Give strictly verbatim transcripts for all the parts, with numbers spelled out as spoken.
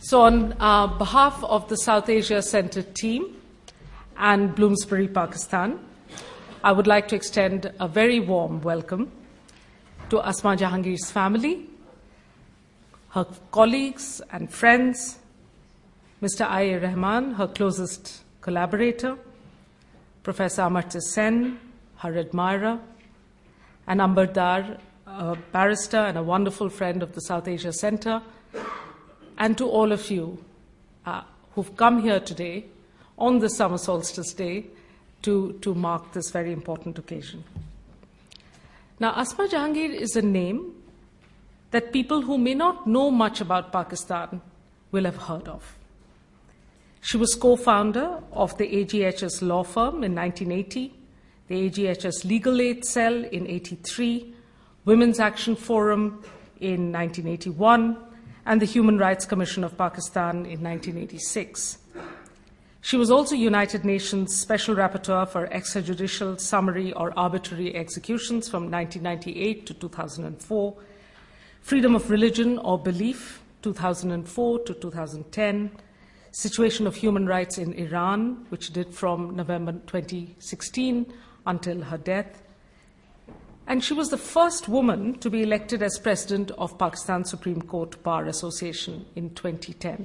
So on uh, behalf of the South Asia Centre team and Bloomsbury, Pakistan, I would like to extend a very warm welcome to Asma Jahangir's family, her colleagues and friends, Mister I A Rahman, her closest collaborator, Professor Amartya Sen, her admirer, and Amber Dar, a barrister and a wonderful friend of the South Asia Centre, and to all of you uh, who've come here today on the summer solstice day to, to mark this very important occasion. Now, Asma Jahangir is a name that people who may not know much about Pakistan will have heard of. She was co-founder of the A G H S law firm in nineteen eighty, the A G H S Legal Aid Cell in eighty-three, Women's Action Forum in nineteen eighty-one, and the Human Rights Commission of Pakistan in nineteen eighty-six. She was also United Nations Special Rapporteur for extrajudicial, summary, or arbitrary executions from nineteen ninety-eight to two thousand four, freedom of religion or belief, two thousand four to two thousand ten, situation of human rights in Iran, which she did from November twenty sixteen until her death. And she was the first woman to be elected as president of Pakistan Supreme Court Bar Association in twenty ten.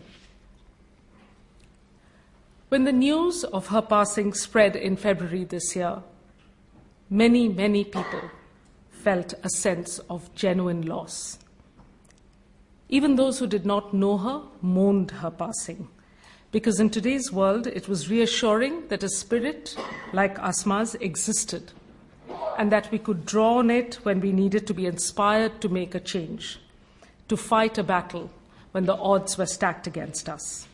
When the news of her passing spread in February this year, many, many people felt a sense of genuine loss. Even those who did not know her mourned her passing, because in today's world it was reassuring that a spirit like Asma's existed, and that we could draw on it when we needed to be inspired to make a change, to fight a battle when the odds were stacked against us.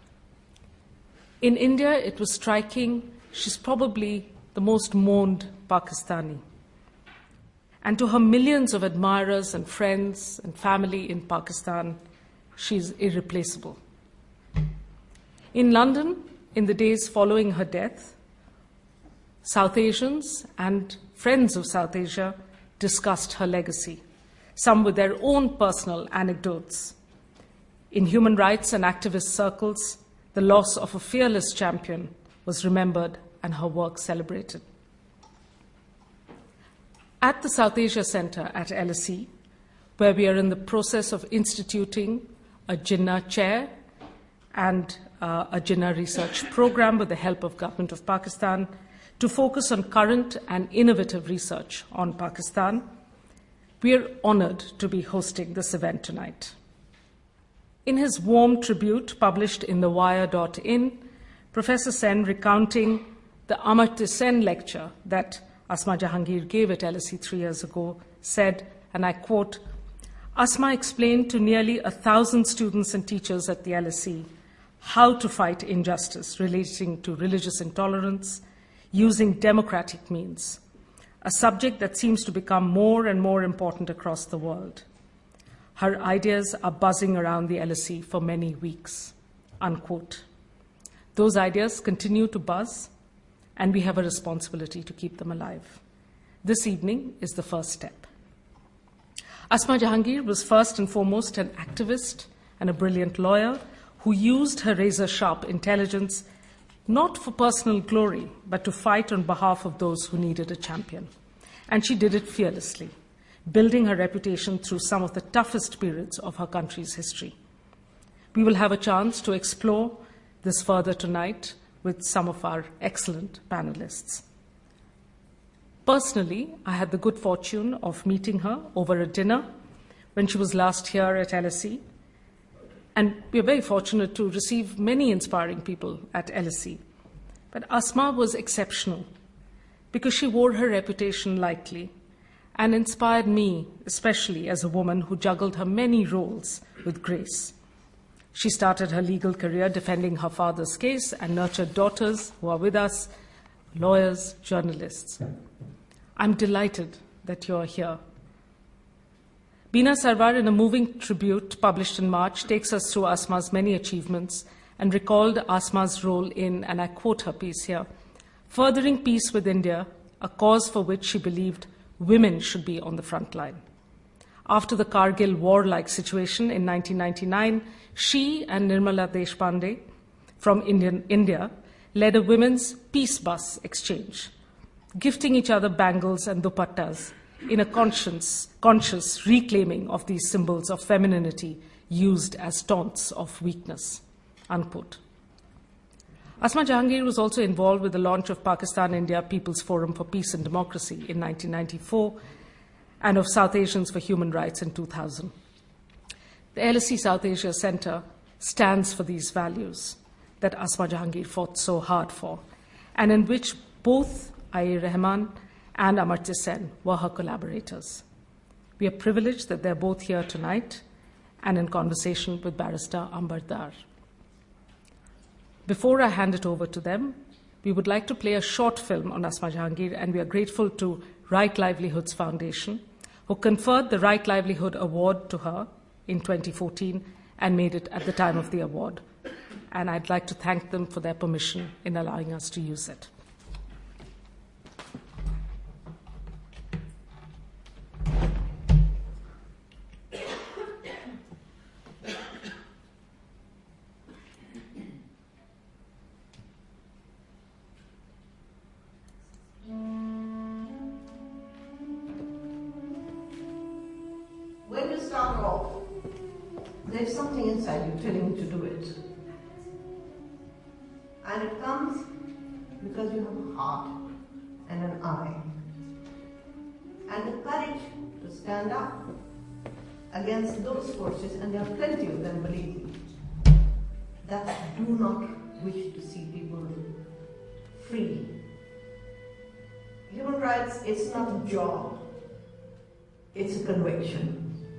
In India, it was striking. She's probably the most mourned Pakistani. And to her millions of admirers and friends and family in Pakistan, she's irreplaceable. In London, in the days following her death, South Asians and friends of South Asia discussed her legacy, some with their own personal anecdotes. In human rights and activist circles, the loss of a fearless champion was remembered and her work celebrated. At the South Asia Centre at L S E, where we are in the process of instituting a Jinnah chair and uh, a Jinnah research program with the help of Government of Pakistan to focus on current and innovative research on Pakistan, we are honored to be hosting this event tonight. In his warm tribute published in the wire dot in, Professor Sen, recounting the Amartya Sen lecture that Asma Jahangir gave at L S E three years ago, said, and I quote, "Asma explained to nearly a thousand students and teachers at the L S E how to fight injustice relating to religious intolerance using democratic means, a subject that seems to become more and more important across the world. Her ideas are buzzing around the L S E for many weeks," unquote. Those ideas continue to buzz, and we have a responsibility to keep them alive. This evening is the first step. Asma Jahangir was first and foremost an activist and a brilliant lawyer who used her razor-sharp intelligence not for personal glory, but to fight on behalf of those who needed a champion. And she did it fearlessly, building her reputation through some of the toughest periods of her country's history. We will have a chance to explore this further tonight with some of our excellent panelists. Personally, I had the good fortune of meeting her over a dinner when she was last here at L S E, and we are very fortunate to receive many inspiring people at L S E. But Asma was exceptional because she wore her reputation lightly and inspired me, especially as a woman who juggled her many roles with grace. She started her legal career defending her father's case and nurtured daughters who are with us, lawyers, journalists. I'm delighted that you're here. Beena Sarwar, in a moving tribute published in March, takes us through Asma's many achievements and recalled Asma's role in, and I quote her piece here, "furthering peace with India, a cause for which she believed women should be on the front line." After the Kargil war-like situation in nineteen ninety-nine, she and Nirmala Deshpande from Indian, India led a women's peace bus exchange, gifting each other bangles and dupattas in a conscious, conscious reclaiming of these symbols of femininity used as taunts of weakness, unquote. Asma Jahangir was also involved with the launch of Pakistan-India People's Forum for Peace and Democracy in nineteen ninety-four and of South Asians for Human Rights in two thousand. The L S E South Asia Center stands for these values that Asma Jahangir fought so hard for, and in which both Ayer Rahman and Amartya Sen were her collaborators. We are privileged that they're both here tonight and in conversation with Barrister Ambar Dar. Before I hand it over to them, we would like to play a short film on Asma Jahangir, and we are grateful to Right Livelihoods Foundation, who conferred the Right Livelihood Award to her in twenty fourteen and made it at the time of the award. And I'd like to thank them for their permission in allowing us to use it. When you start off, there's something inside you telling you to do it. And it comes because you have a heart and an eye. And the courage to stand up against those forces, and there are plenty of them, believe me, that do not wish to see people free. Human rights, it's not a job, it's a conviction.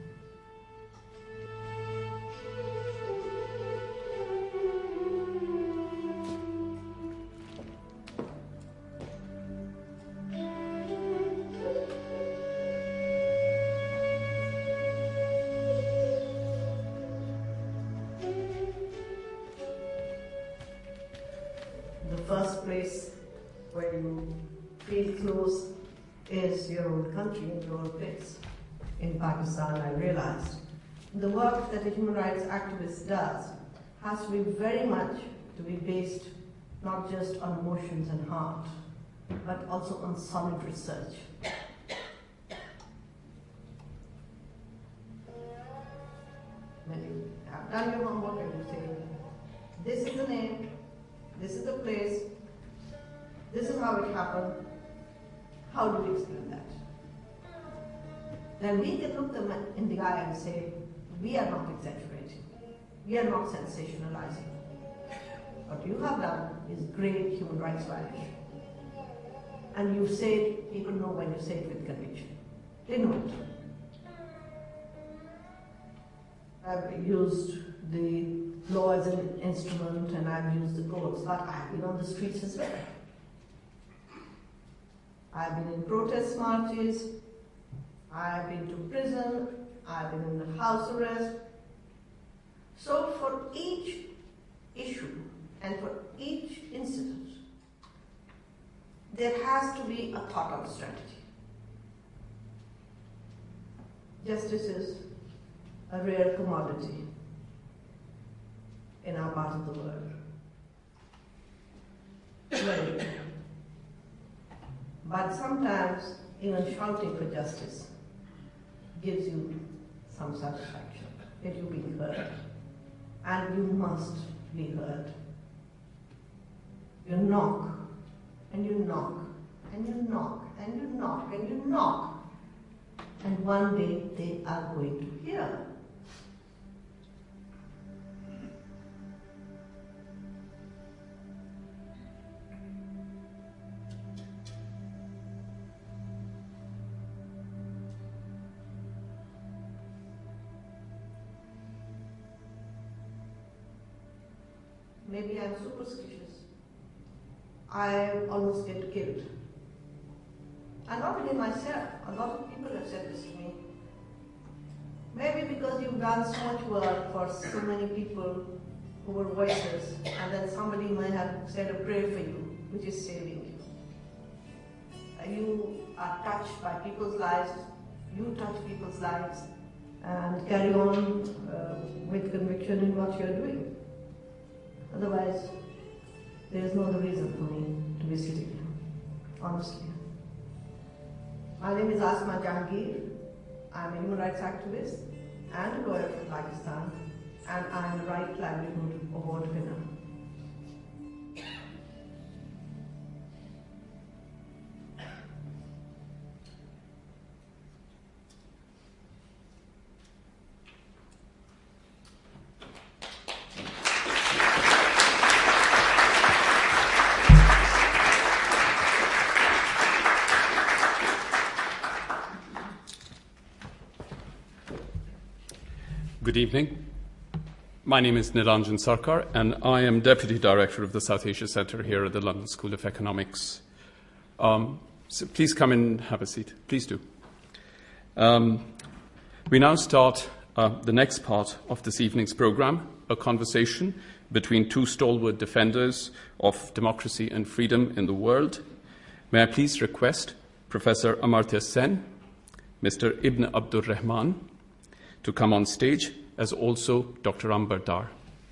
The first place where you feel close is your own country and your own place. In Pakistan, I realized the work that a human rights activist does has to be very much to be based not just on emotions and heart, but also on solid research. When you have done your homework and you say, this is the name, this is the place, this is how it happened, how do we explain that? Then we can look them in the eye and say, we are not exaggerating, we are not sensationalizing. What you have done is great human rights violation. And you say it, people know when you say it with conviction. They know it. I've used the law as an instrument and I've used the courts, but I've been on the streets as well. I've been in protest marches, I've been to prison, I've been in the house arrest. So for each issue and for each incident, there has to be a thought-out strategy. Justice is a rare commodity in our part of the world. Very rare. But sometimes even shouting for justice gives you some satisfaction that you've been heard. And you must be heard. You knock, and you knock, and you knock, and you knock, and you knock. And one day they are going to hear. Maybe I'm superstitious. I almost get killed. And not only myself, a lot of people have said this to me. Maybe because you've done so much work for so many people who were voices, and then somebody might have said a prayer for you, which is saving you. You are touched by people's lives, you touch people's lives, and carry on uh, with conviction in what you're doing. Otherwise, there is no other reason for me to be sitting here, honestly. My name is Asma Jahangir. I'm a human rights activist and a lawyer from Pakistan, and I'm a Right Livelihood Award winner. Good evening. My name is Nilanjan Sarkar, and I am Deputy Director of the South Asia Centre here at the London School of Economics. Um, so please come and have a seat. Please do. Um, we now start uh, the next part of this evening's programme, a conversation between two stalwart defenders of democracy and freedom in the world. May I please request Professor Amartya Sen, Mister Ibn Abdur Rahman, to come on stage, as also Doctor Amber Dar.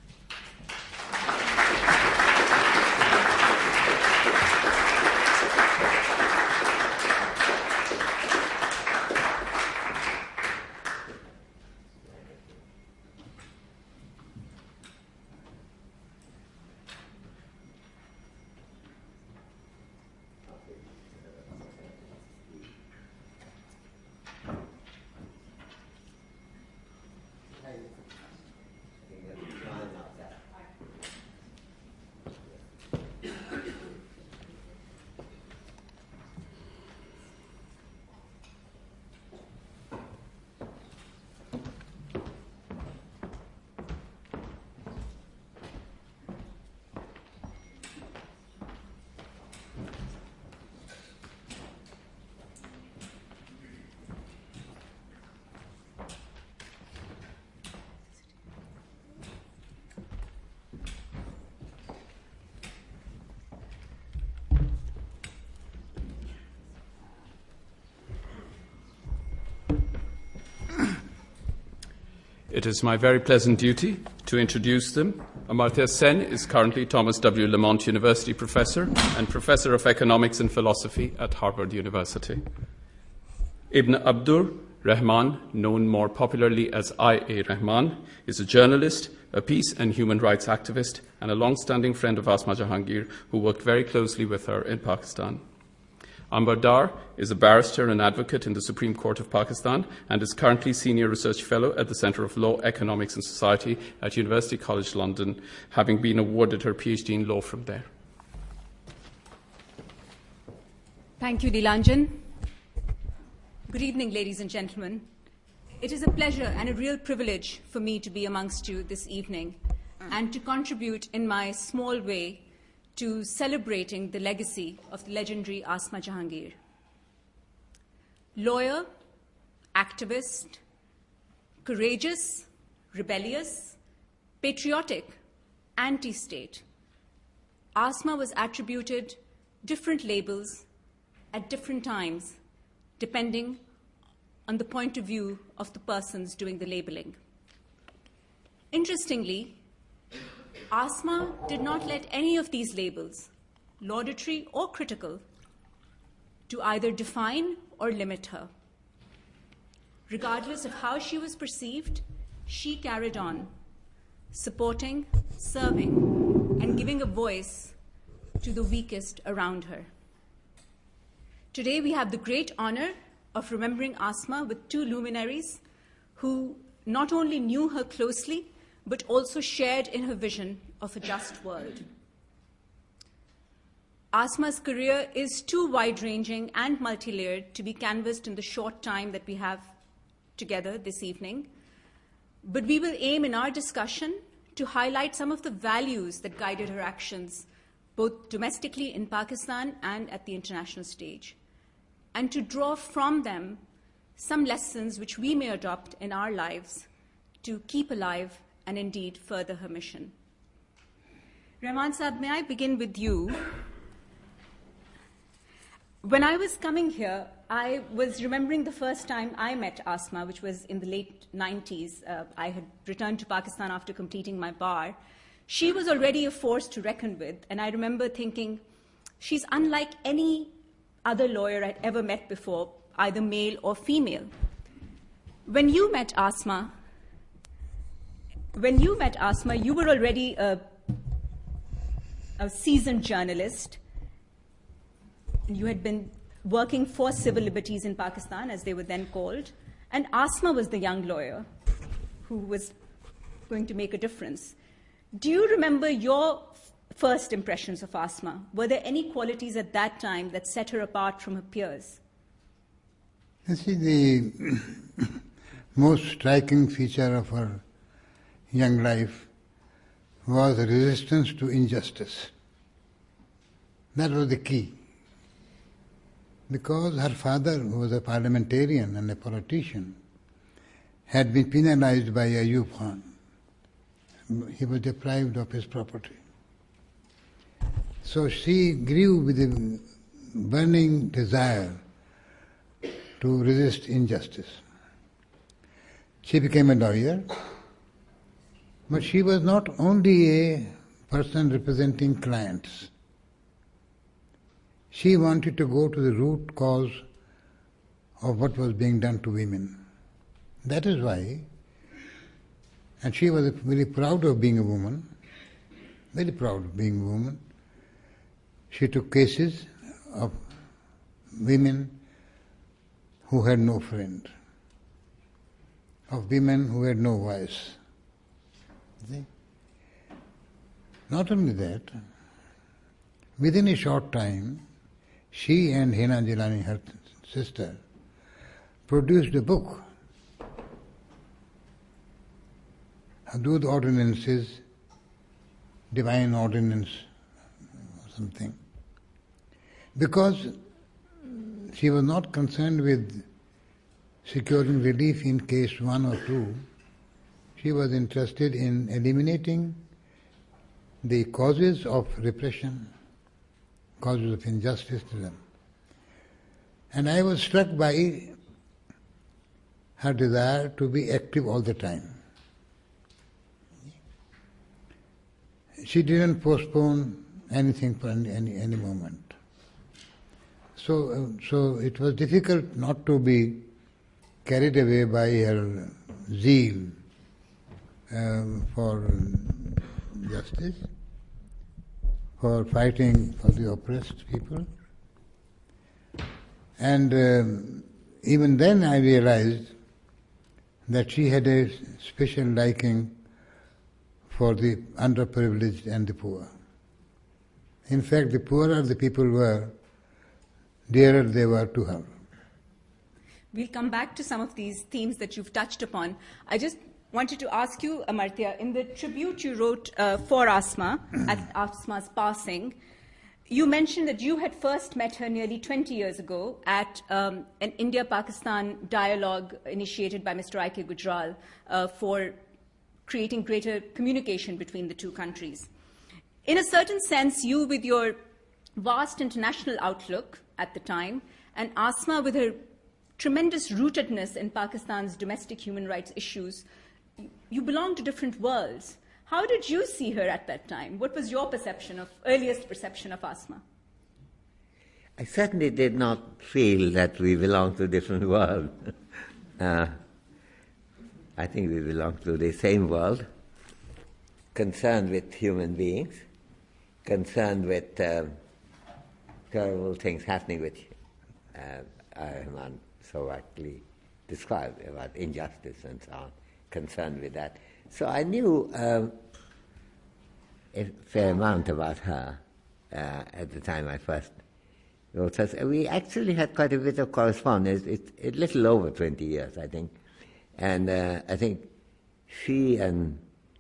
It is my very pleasant duty to introduce them. Amartya Sen is currently Thomas W. Lamont University Professor and Professor of Economics and Philosophy at Harvard University. Ibn Abdur Rahman, known more popularly as I A Rahman, is a journalist, a peace and human rights activist, and a long-standing friend of Asma Jahangir, who worked very closely with her in Pakistan. Amber Dar is a barrister and advocate in the Supreme Court of Pakistan and is currently Senior Research Fellow at the Centre of Law, Economics and Society at University College London, having been awarded her PhD in law from there. Thank you, Nilanjan. Good evening, ladies and gentlemen. It is a pleasure and a real privilege for me to be amongst you this evening and to contribute in my small way to celebrating the legacy of the legendary Asma Jahangir. Lawyer, activist, courageous, rebellious, patriotic, anti-state, Asma was attributed different labels at different times, depending on the point of view of the persons doing the labeling. Interestingly, Asma did not let any of these labels, laudatory or critical, to either define or limit her. Regardless of how she was perceived, she carried on, supporting, serving, and giving a voice to the weakest around her. Today we have the great honor of remembering Asma with two luminaries who not only knew her closely, but also shared in her vision of a just world. Asma's career is too wide-ranging and multi-layered to be canvassed in the short time that we have together this evening, but we will aim in our discussion to highlight some of the values that guided her actions, both domestically in Pakistan and at the international stage, and to draw from them some lessons which we may adopt in our lives to keep alive and indeed further her mission. Rahman Saab, may I begin with you? When I was coming here, I was remembering the first time I met Asma, which was in the late nineties. Uh, I had returned to Pakistan after completing my bar. She was already a force to reckon with, and I remember thinking, she's unlike any other lawyer I'd ever met before, either male or female. When you met Asma, when you met Asma, you were already a, a seasoned journalist. You had been working for civil liberties in Pakistan, as they were then called, and Asma was the young lawyer who was going to make a difference. Do you remember your f- first impressions of Asma? Were there any qualities at that time that set her apart from her peers? You see, the most striking feature of her young life was resistance to injustice. That was the key. Because her father, who was a parliamentarian and a politician, had been penalized by Ayub Khan. He was deprived of his property. So she grew with a burning desire to resist injustice. She became a lawyer, but she was not only a person representing clients. She wanted to go to the root cause of what was being done to women. That is why, and she was very proud of being a woman, very proud of being a woman. She took cases of women who had no friend, of women who had no voice. See? Not only that, within a short time, she and Hina Jilani, her sister, produced a book, Hudud Ordinances, Divine Ordinance, or something. Because she was not concerned with securing relief in case one or two, she was interested in eliminating the causes of repression, causes of injustice to them. And I was struck by her desire to be active all the time. She didn't postpone anything for any, any, any moment. So, uh, so it was difficult not to be carried away by her zeal um, for justice, for fighting for the oppressed people. And um, even then I realized that she had a special liking for the underprivileged and the poor. In fact, the poorer the people were, dearer they were to her. We'll come back to some of these themes that you've touched upon. I just wanted to ask you, Amartya, in the tribute you wrote uh, for Asma, at Asma's passing, you mentioned that you had first met her nearly twenty years ago at um, an India-Pakistan dialogue initiated by Mister I K Gujral uh, for creating greater communication between the two countries. In a certain sense, you, with your vast international outlook at the time, and Asma, with her tremendous rootedness in Pakistan's domestic human rights issues, you belong to different worlds. How did you see her at that time? What was your perception of, earliest perception of Asma? I certainly did not feel that we belong to different worlds. uh, I think we belong to the same world, concerned with human beings, concerned with um, terrible things happening which uh, Rahman so rightly described about injustice and so on, concerned with that. So I knew um, a fair amount about her uh, at the time I first wrote her. We actually had quite a bit of correspondence. It's a little over twenty years, I think. And uh, I think she and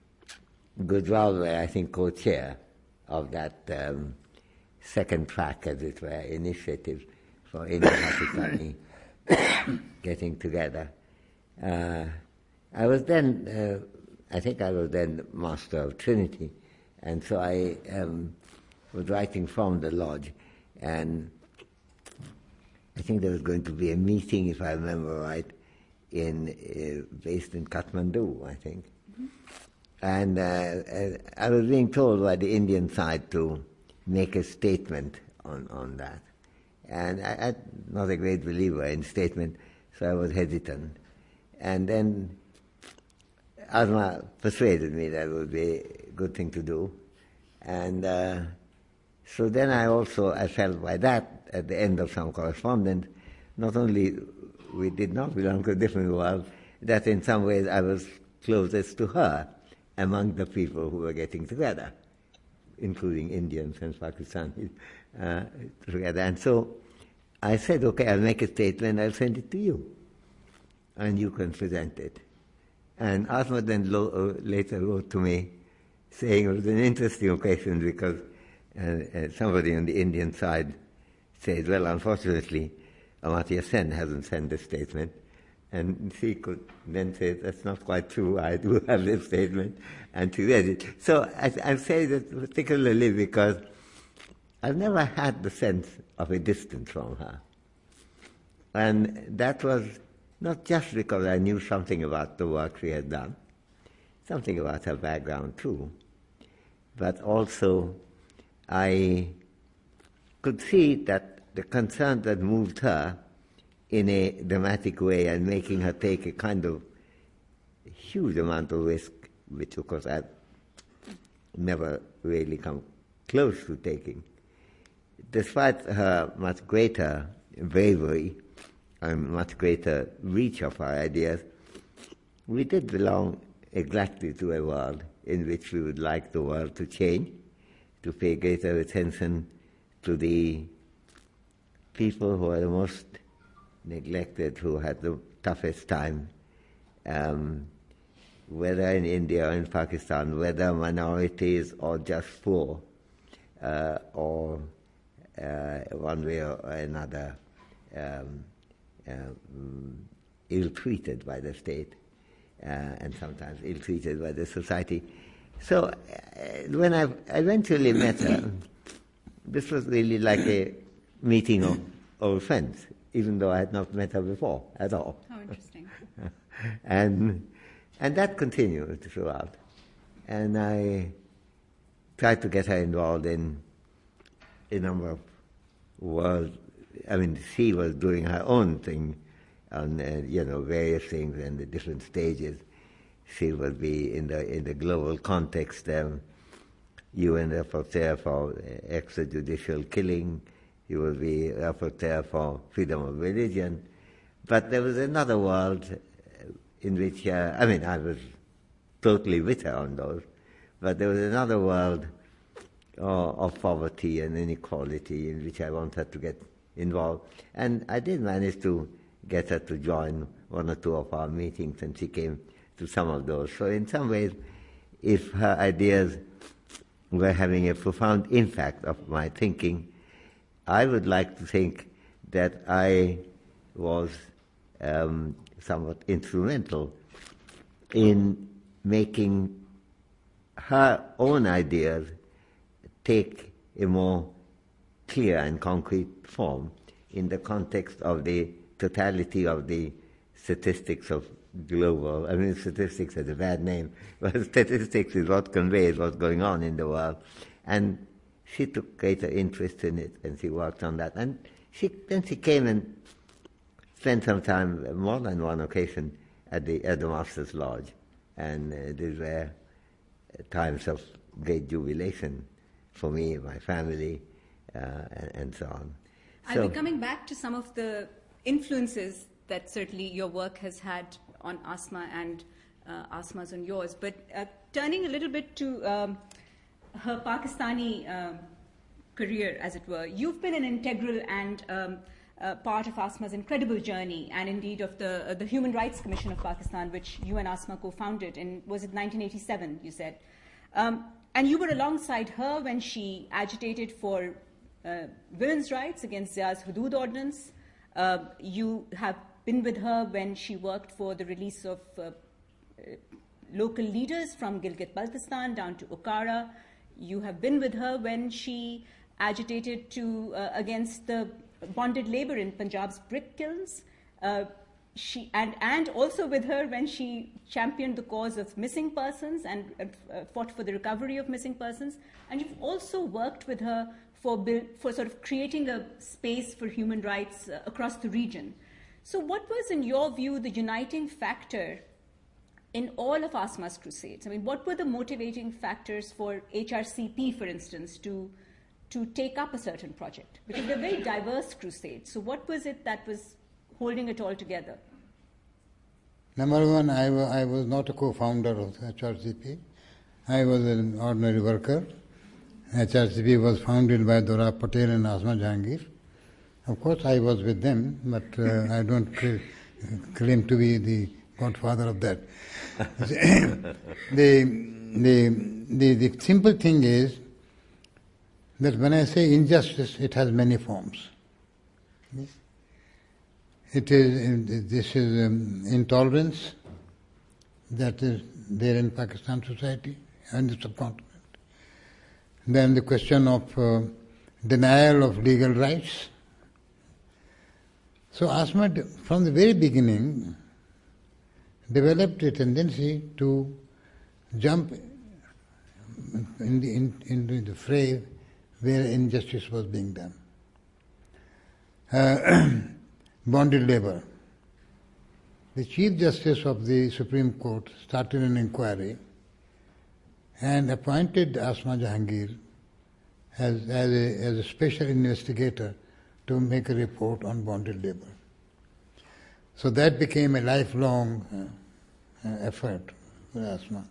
Gujral were, I think, co-chair of that um, second track, as it were, initiative for India-Pakistani getting together. Uh, I was then, uh, I think I was then master of Trinity, and so I um, was writing from the lodge, and I think there was going to be a meeting, if I remember right, in uh, based in Kathmandu, I think. Mm-hmm. And uh, I was being told by the Indian side to make a statement on, on that. And I, I'm not a great believer in statement, so I was hesitant. And then Asma persuaded me that it would be a good thing to do. And uh, so then I also, I felt by that, at the end of some correspondence, not only we did not belong to a different world, that in some ways I was closest to her among the people who were getting together, including Indians and Pakistanis uh, together. And so I said, okay, I'll make a statement, I'll send it to you, and you can present it. And Asma then lo- uh, later wrote to me saying it was an interesting occasion because uh, uh, somebody on the Indian side said, well, unfortunately, Amartya Sen hasn't sent a statement. And she could then say, that's not quite true, I do have this statement, and she read it. So I, I say that particularly because I've never had the sense of a distance from her. And that was not just because I knew something about the work she had done, something about her background too, but also I could see that the concern that moved her in a dramatic way and making her take a kind of huge amount of risk, which of course I've never really come close to taking. Despite her much greater bravery and much greater reach of her ideas, we did belong exactly to a world in which we would like the world to change, to pay greater attention to the people who are the most neglected, who had the toughest time, um, whether in India or in Pakistan, whether minorities or just poor, uh, or uh, one way or another um, um, ill-treated by the state, uh, and sometimes ill-treated by the society. So uh, when I eventually met her, this was really like a meeting of old friends, even though I had not met her before at all. How interesting. and and that continued throughout. And I tried to get her involved in a number of world. I mean, she was doing her own thing on uh, you know various things and the different stages. She would be in the in the global context, um, U N rapporteur for extrajudicial killing. He will be rapporteur for freedom of religion. But there was another world in which, uh, I mean, I was totally with her on those, but there was another world uh, of poverty and inequality in which I wanted to get involved. And I did manage to get her to join one or two of our meetings, and she came to some of those. So in some ways, if her ideas were having a profound impact of my thinking, I would like to think that I was um, somewhat instrumental in making her own ideas take a more clear and concrete form in the context of the totality of the statistics of global, I mean statistics is a bad name, but statistics is what conveys what's going on in the world. And she took greater interest in it, and she worked on that. And she then she came and spent some time, more than one occasion, at the at the Master's Lodge, and uh, these were times of great jubilation for me, my family, uh, and, and so on. I'll be coming back to some of the influences that certainly your work has had on Asma and uh, Asma's on yours, but uh, turning a little bit to um, her Pakistani uh, career, as it were. You've been an integral and um, uh, part of Asma's incredible journey, and indeed of the uh, the Human Rights Commission of Pakistan, which you and Asma co-founded in, was it nineteen eighty-seven, you said? Um, and you were alongside her when she agitated for uh, women's rights against Zia's Hudud Ordinance. Uh, you have been with her when she worked for the release of uh, uh, local leaders from Gilgit-Baltistan down to Okara. You have been with her when she agitated to uh, against the bonded labor in Punjab's brick kilns. Uh, she and, and also with her when she championed the cause of missing persons and uh, fought for the recovery of missing persons. And you've also worked with her for, build, for sort of creating a space for human rights uh, across the region. So what was, in your view, the uniting factor in all of Asma's crusades? I mean, what were the motivating factors for H R C P, for instance, to, to take up a certain project? Because they're very diverse crusades. So what was it that was holding it all together? Number one, I, w- I was not a co-founder of H R C P. I was an ordinary worker. H R C P was founded by Dora Patel and Asma Jahangir. Of course, I was with them, but uh, I don't cl- claim to be the godfather of that. the, the, the, the simple thing is that when I say injustice, it has many forms. Yes? It is, this is um, intolerance that is there in Pakistan society and the subcontinent. Then the question of uh, denial of legal rights. So Asma, from the very beginning, developed a tendency to jump in the, in, into the fray where injustice was being done. Uh, bonded labor. The Chief Justice of the Supreme Court started an inquiry and appointed Asma Jahangir as, as, a, as a special investigator to make a report on bonded labor. So that became a lifelong uh, uh, effort for Asma.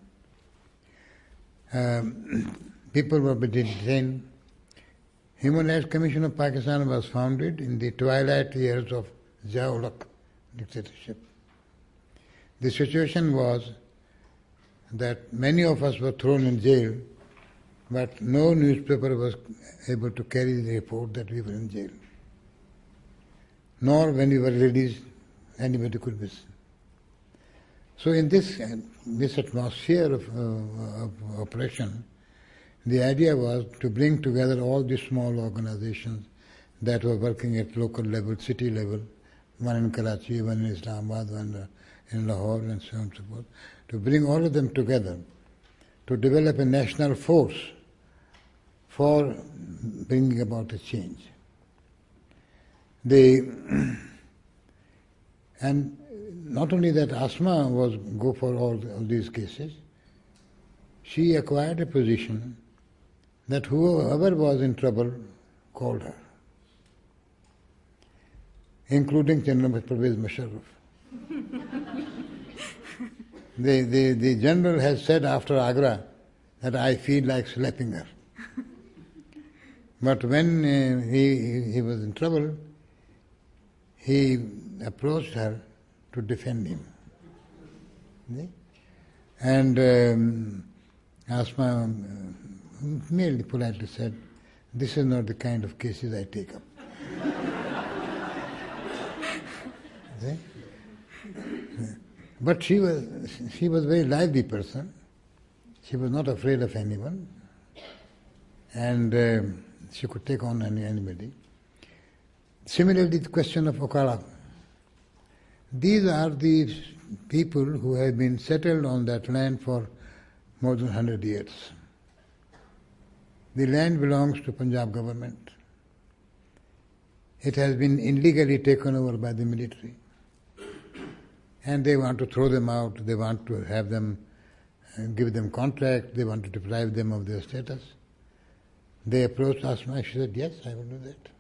Um, people were detained. Human Rights Commission of Pakistan was founded in the twilight years of Zia-ul-Haq dictatorship. The situation was that many of us were thrown in jail, but no newspaper was able to carry the report that we were in jail. Nor when we were released, anybody could listen. So in this, this atmosphere of, uh, of oppression, the idea was to bring together all these small organizations that were working at local level, city level, one in Karachi, one in Islamabad, one in Lahore, and so on and so forth, to bring all of them together to develop a national force for bringing about a change. They, and not only that, Asma was go for all, all these cases, she acquired a position that whoever was in trouble called her, including General Pervez Musharraf. the, the, the general has said after Agra that I feel like slapping her. But when uh, he, he was in trouble, he approached her to defend him. See? And um, Asma uh, merely politely said, "This is not the kind of cases I take up." See? But she was she was a very lively person. She was not afraid of anyone, and uh, she could take on any, anybody. Similarly, the question of Okara. These are the people who have been settled on that land for more than one hundred years. The land belongs to Punjab government. It has been illegally taken over by the military. And they want to throw them out, they want to have them, uh, give them contract, they want to deprive them of their status. They approached Asma, she said, yes, I will do that.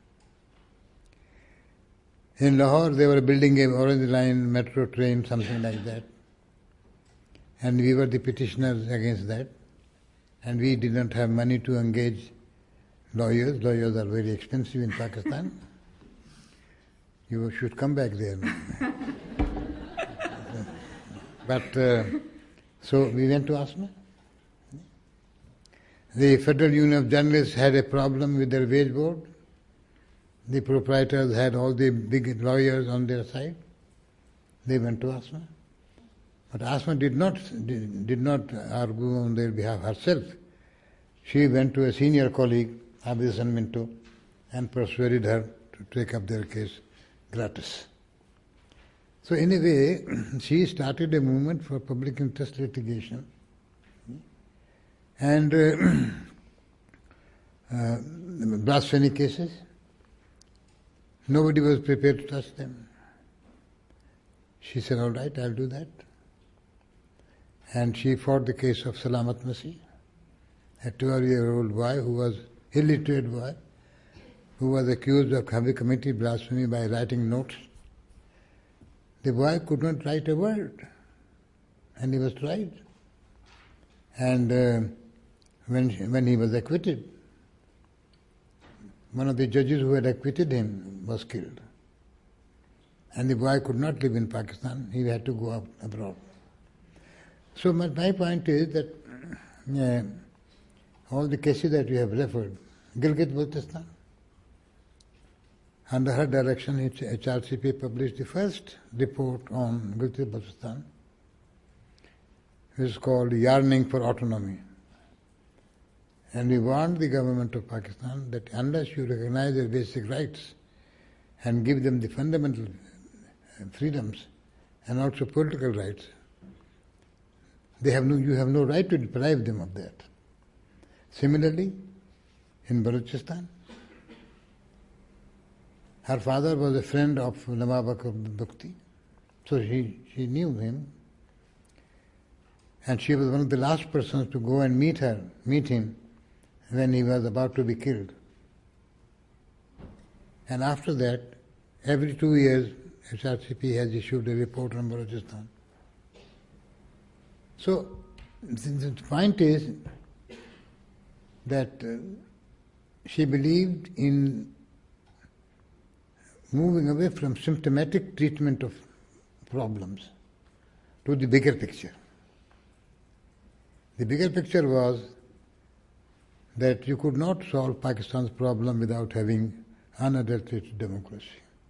In Lahore, they were building a Orange Line metro train, something like that. And we were the petitioners against that. And we did not have money to engage lawyers. Lawyers are very expensive in Pakistan. You should come back there now. But, uh, so we went to Asma. The Federal Union of Journalists had a problem with their wage board. The proprietors had all the big lawyers on their side. They went to Asma. But Asma did not, did, did not argue on their behalf herself. She went to a senior colleague, Abid Hassan Minto, and persuaded her to take up their case gratis. So in a way, she started a movement for public interest litigation. And uh, uh, blasphemy cases, nobody was prepared to touch them. She said, all right, I'll do that. And she fought the case of Salamat Masih, a twelve-year-old boy who was illiterate boy, who was accused of having committed blasphemy by writing notes. The boy could not write a word, and he was tried. And uh, when when he was acquitted, one of the judges who had acquitted him was killed. And the boy could not live in Pakistan, he had to go out abroad. So my, my point is that uh, all the cases that you have referred, Gilgit-Baltistan, under her direction, H R C P published the first report on Gilgit-Baltistan, which is called Yearning for Autonomy. And we warned the government of Pakistan that unless you recognize their basic rights and give them the fundamental freedoms and also political rights, they have no, you have no right to deprive them of that. Similarly, in Balochistan, her father was a friend of Nawab Akbar Bukti, so she, she knew him, and she was one of the last persons to go and meet her, meet him when he was about to be killed. And after that, every two years, H R C P has issued a report on Balochistan. So, the point is that uh, she believed in moving away from symptomatic treatment of problems to the bigger picture. The bigger picture was that you could not solve Pakistan's problem without having unadulterated democracy.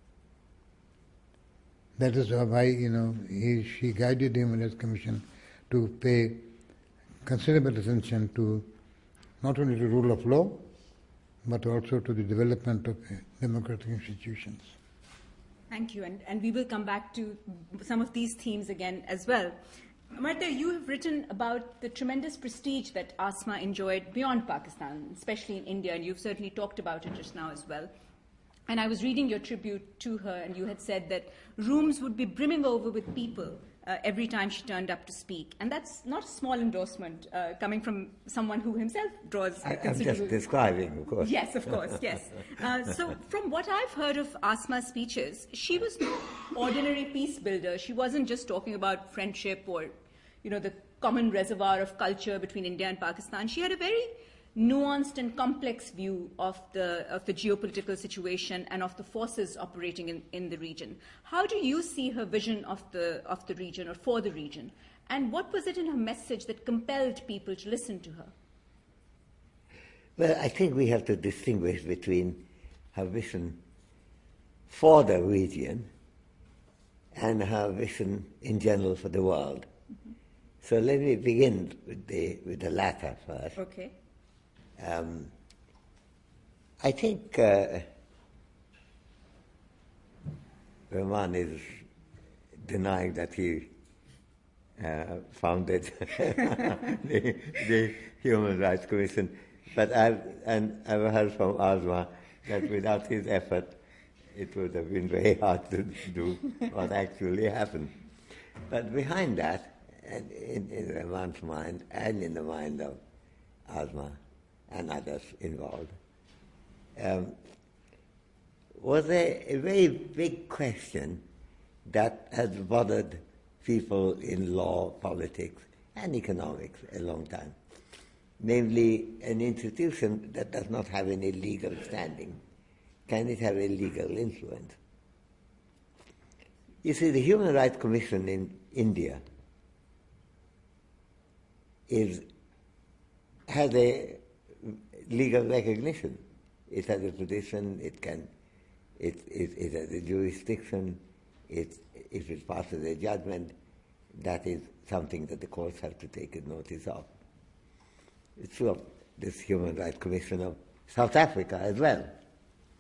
That is why, you know, he, she guided the Human Rights Commission to pay considerable attention to not only the rule of law, but also to the development of democratic institutions. Thank you, and, and we will come back to some of these themes again as well. Amartya, you have written about the tremendous prestige that Asma enjoyed beyond Pakistan, especially in India, and you've certainly talked about it just now as well. And I was reading your tribute to her, and you had said that rooms would be brimming over with people uh, every time she turned up to speak. And that's not a small endorsement uh, coming from someone who himself draws I, considerable... I'm just describing, of course. Yes, of course, yes. Uh, so from what I've heard of Asma's speeches, she was no ordinary peace builder. She wasn't just talking about friendship or, you know, the common reservoir of culture between India and Pakistan. She had a very nuanced and complex view of the, of the geopolitical situation and of the forces operating in, in the region. How do you see her vision of the, of the region or for the region? And what was it in her message that compelled people to listen to her? Well, I think we have to distinguish between her vision for the region and her vision in general for the world. Mm-hmm. So let me begin with the, with the latter first. Okay. Um, I think uh, Rahman is denying that he uh, founded the, the Human Rights Commission, but I've, and I've heard from Asma that without his effort it would have been very hard to do what actually happened. But behind that, and in, in Rahman's mind and in the mind of Asma and others involved, um, was a, a very big question that has bothered people in law, politics, and economics a long time. Namely, an institution that does not have any legal standing. Can it have a legal influence? You see, the Human Rights Commission in India is has a legal recognition. It has a position, it can, it, it, it has a jurisdiction, it, if it passes a judgment, that is something that the courts have to take a notice of. It's true of this Human Rights Commission of South Africa as well.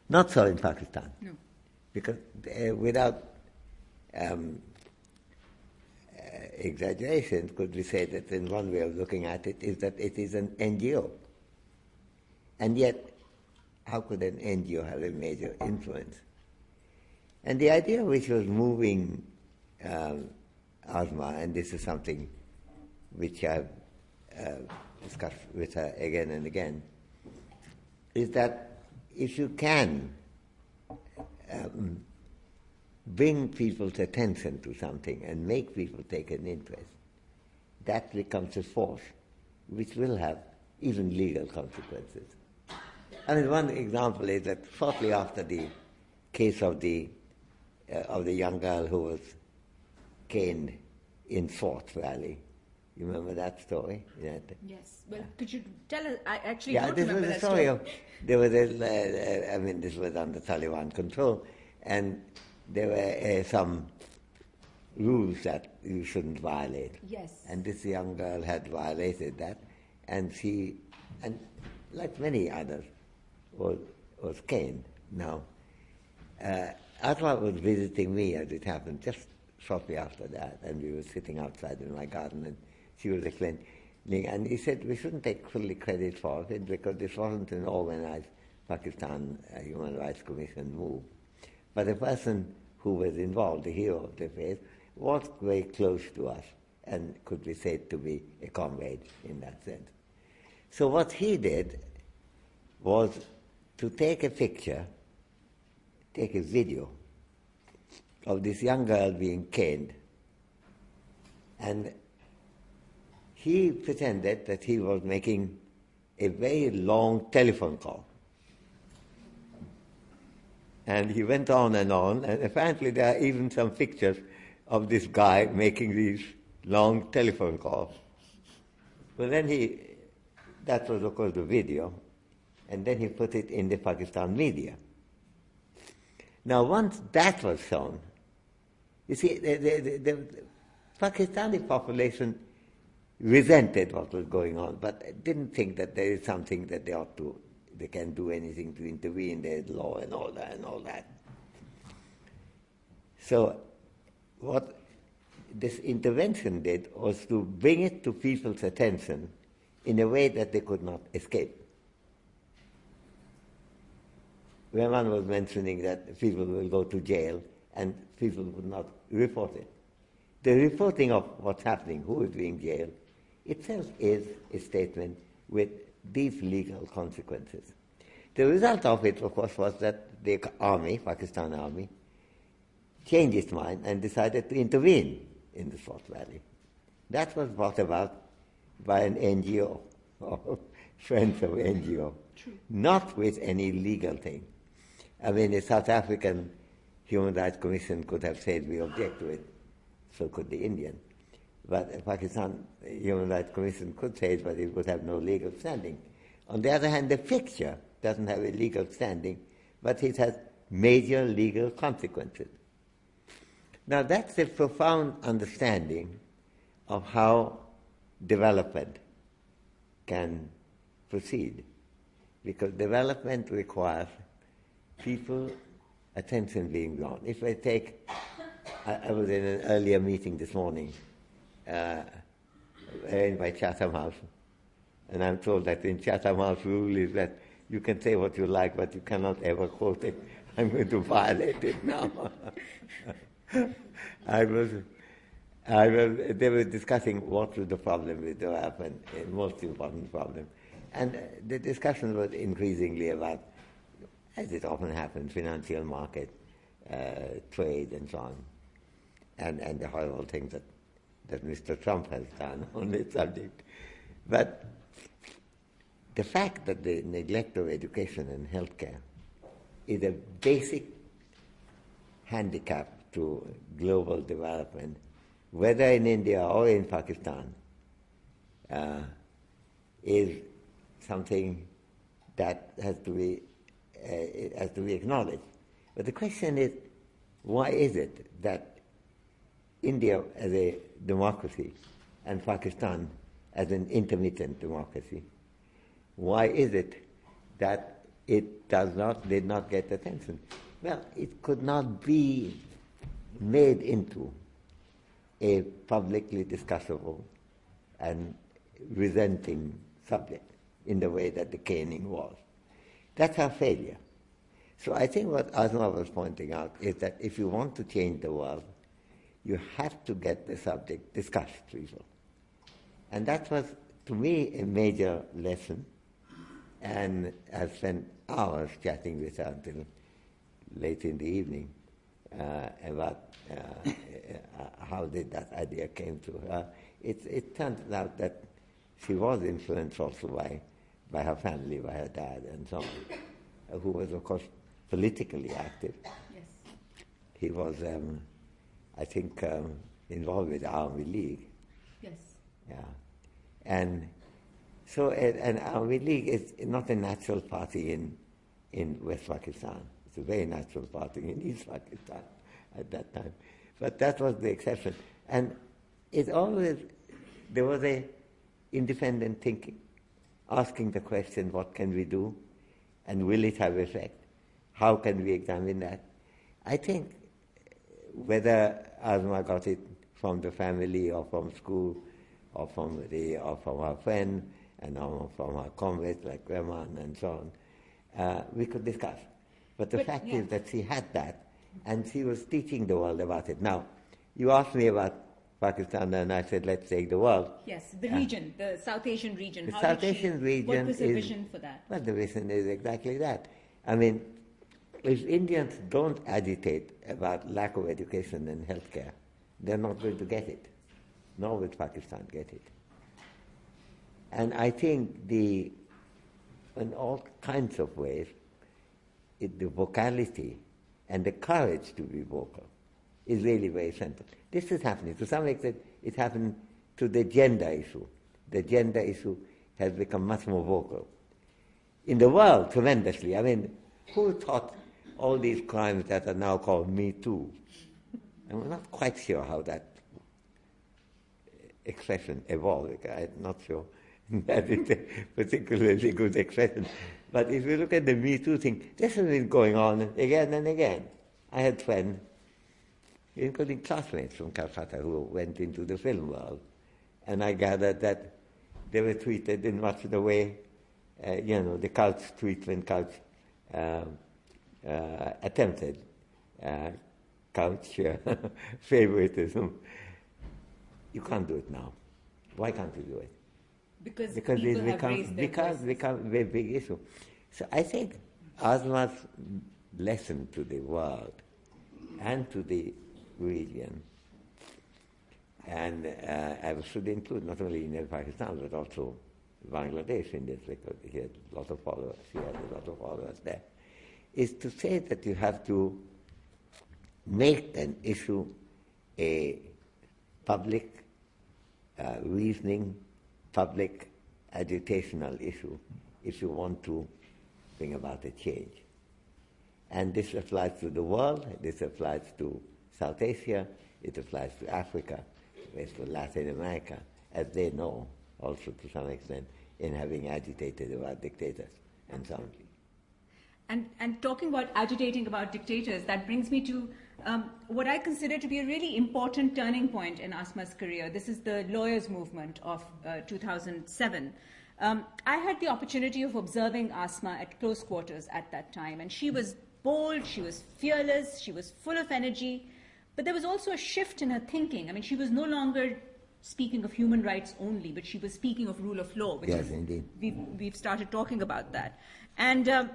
Not so in Pakistan. No. Because uh, without um, uh, exaggeration, could we say that in one way of looking at it is that it is an N G O. And yet, how could an N G O have a major influence? And the idea which was moving um, Asma, and this is something which I've uh, discussed with her again and again, is that if you can um, bring people's attention to something and make people take an interest, that becomes a force which will have even legal consequences. I mean, one example is that shortly after the case of the uh, of the young girl who was caned in Swat Valley, you remember that story? Yeah. Yes. Well, could you tell us? I actually Yeah, don't this remember was a that story story. of, there was a, uh, I mean, this was under Taliban control, and there were uh, some rules that you shouldn't violate. Yes. And this young girl had violated that, and she, and like many others, was, was caned. Now, uh, Atma was visiting me, as it happened, just shortly after that, and we were sitting outside in my garden, and she was explaining, and he said we shouldn't take fully credit for it because this wasn't an organized Pakistan uh, Human Rights Commission move. But the person who was involved, the hero of the affair, was very close to us and could be said to be a comrade in that sense. So what he did was to take a picture, take a video of this young girl being caned, and he pretended that he was making a very long telephone call. And he went on and on, and apparently there are even some pictures of this guy making these long telephone calls. Well, then he, that was of course the video, and then he put it in the Pakistan media. Now once that was shown, you see, the, the, the, the Pakistani population resented what was going on, but didn't think that there is something that they ought to, they can do anything to intervene, there's law and order and all that. So what this intervention did was to bring it to people's attention in a way that they could not escape. Rahman was mentioning that people will go to jail and people would not report it. The reporting of what's happening, who is being jailed, itself is a statement with deep legal consequences. The result of it, of course, was that the army, Pakistan army, changed its mind and decided to intervene in the Swat Valley. That was brought about by an N G O, or friends of N G O, True. Not with any legal thing. I mean, the South African Human Rights Commission could have said we object to it, so could the Indian. But the Pakistan Human Rights Commission could say it, but it would have no legal standing. On the other hand, the picture doesn't have a legal standing, but it has major legal consequences. Now that's a profound understanding of how development can proceed, because development requires people attention being drawn. If I take, I, I was in an earlier meeting this morning, uh, arranged by Chatham House, and I'm told that in Chatham House rule is that you can say what you like, but you cannot ever quote it. I'm going to violate it now. I was, I was, they were discussing what was the problem with development, the most important problem. And uh, the discussion was increasingly about, as it often happens, financial market, uh, trade, and so on, and, and the horrible things that, that Mister Trump has done on this subject. But the fact that the neglect of education and healthcare is a basic handicap to global development, whether in India or in Pakistan, uh, is something that has to be uh, has to be acknowledged. But the question is, why is it that India as a democracy and Pakistan as an intermittent democracy, why is it that it does not, did not get attention. Well, it could not be made into a publicly discussable and resenting subject in the way that the caning was. That's our failure. So I think what Asma was pointing out is that if you want to change the world, you have to get the subject discussed, people. And that was, to me, a major lesson. And I spent hours chatting with her until late in the evening uh, about uh, uh, how did that idea came to her. It, it turned out that she was influenced also by, by her family, by her dad and so on, who was, of course, politically active. Yes. He was, um, I think, um, involved with the Army League. Yes. Yeah. And so an Army League is not a natural party in, in West Pakistan. It's a very natural party in East Pakistan at that time. But that was the exception. And it always, there was a independent thinking, asking the question, what can we do? And will it have effect? How can we examine that? I think whether Asma got it from the family or from school or from the or from her friend and or from her comrades like Rahman and so on, uh, we could discuss. But the but, fact yeah. is that she had that, and she was teaching the world about it. Now, you asked me about Pakistan, and I said, let's take the world. Yes, the Uh, region, the South Asian region. The How South did she, Asian region what was the is, vision for that? Well, the vision is exactly that. I mean, if Indians don't agitate about lack of education and healthcare, they're not going to get it. Nor will Pakistan get it. And I think the, in all kinds of ways, it, the vocality and the courage to be vocal is really very central. This is happening. To some extent, it happened to the gender issue. The gender issue has become much more vocal. In the world, tremendously. I mean, who thought all these crimes that are now called Me Too? And we're not quite sure how that expression evolved. I'm not sure that it's a particularly good expression. But if you look at the Me Too thing, this has been going on again and again. I had friends, including classmates from Calcutta, who went into the film world. And I gathered that they were treated in much the way, uh, you know, the Couch treatment, Couch uh, uh, attempted, uh, Couch uh, favoritism. You can't do it now. Why can't you do it? Because, Because people it's have become, raised their because voices. become a very big issue. So I think Asma's lesson to the world and to the region, and uh, I should include not only India and Pakistan, but also Bangladesh in this, because he had a lot of followers, he had a lot of followers there, is to say that you have to make an issue a public, uh, reasoning, public, agitational issue if you want to bring about a change. And this applies to the world, this applies to South Asia, it applies to Africa, it applies to Latin America, as they know also to some extent in having agitated about dictators and so on. And, and talking about agitating about dictators, that brings me to um, what I consider to be a really important turning point in Asma's career. This is the lawyers' movement of uh, two thousand seven. Um, I had the opportunity of observing Asma at close quarters at that time, and she was bold, she was fearless, she was full of energy, but there was also a shift in her thinking. I mean, she was no longer speaking of human rights only, but she was speaking of rule of law, which Yes, is, indeed. We've, we've started talking about that. And um,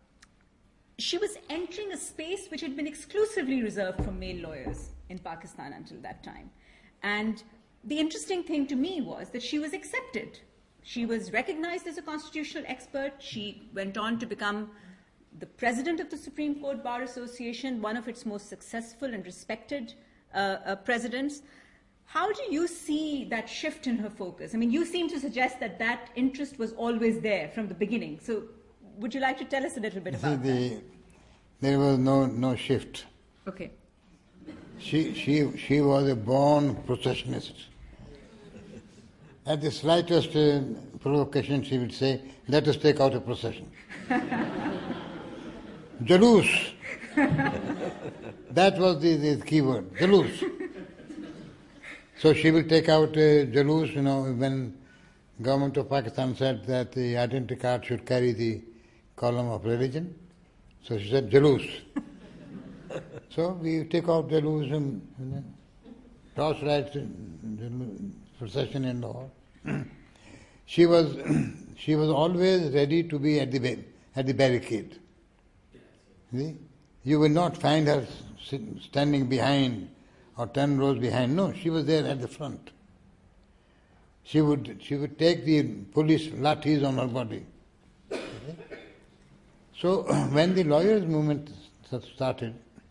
she was entering a space which had been exclusively reserved for male lawyers in Pakistan until that time. And the interesting thing to me was that she was accepted. She was recognized as a constitutional expert. She went on to become the president of the Supreme Court Bar Association, one of its most successful and respected uh, uh, presidents. How do you see that shift in her focus? I mean, you seem to suggest that that interest was always there from the beginning. So would you like to tell us a little bit You about see, the, that? there was no, no shift. Okay. She, she, she was a born processionist. At the slightest uh, provocation, she would say, let us take out a procession. Jalous. That was the, the key word, jalous. So she will take out uh, jalous, you know, when government of Pakistan said that the identity card should carry the column of religion. So she said jalous. So we take out jalous and you know, torch lights, procession and all. She was she was always ready to be at the at the barricade. See? You will not find her standing behind or ten rows behind. No, she was there at the front. She would she would take the police lathis on her body. Okay? So when the lawyers' movement started,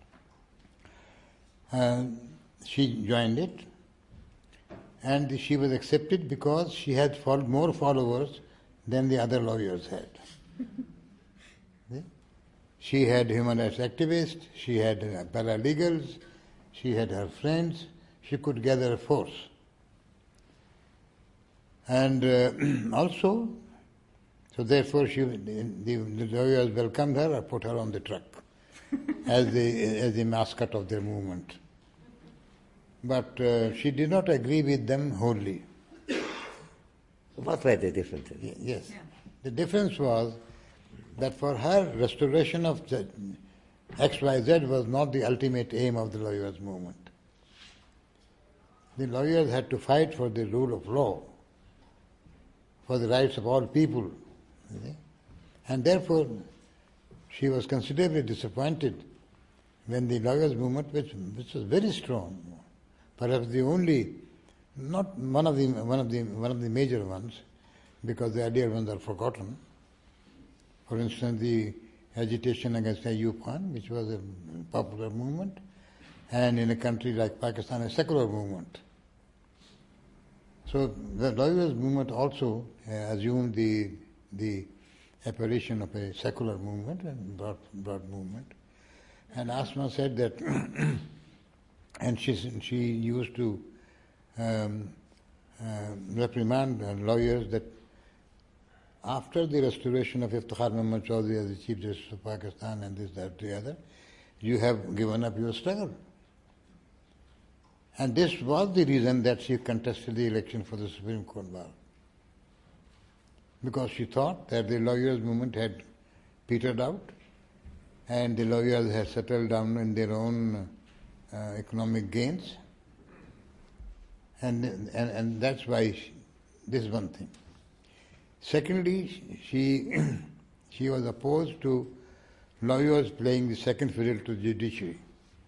uh, she joined it, and she was accepted because she had more followers than the other lawyers had. Okay? She had human rights activists, she had paralegals, she had her friends, she could gather a force. And uh, also, so therefore she, the, the lawyers welcomed her or put her on the truck as the, as the mascot of their movement. But uh, she did not agree with them wholly. What were the differences? Yes. Yeah. The difference was that for her, restoration of the X Y Z was not the ultimate aim of the lawyers' movement. The lawyers had to fight for the rule of law, for the rights of all people. And therefore, she was considerably disappointed when the lawyers' movement, which, which was very strong, perhaps the only, not one of the one of the one of the major ones, because the earlier ones are forgotten. For instance, the agitation against Ayub Khan, which was a popular movement, and in a country like Pakistan, a secular movement. So the lawyers' movement also uh, assumed the the apparition of a secular movement and broad, broad movement. And Asma said that, and she she used to um, uh, reprimand lawyers that after the restoration of Iftikhar Muhammad Chaudhry as the Chief Justice of Pakistan and this, that, the other, you have given up your struggle. And this was the reason that she contested the election for the Supreme Court bar. Because she thought that the lawyers' movement had petered out and the lawyers had settled down in their own uh, economic gains. And, and, and that's why she, this is one thing. Secondly, she she was opposed to lawyers playing the second fiddle to the judiciary.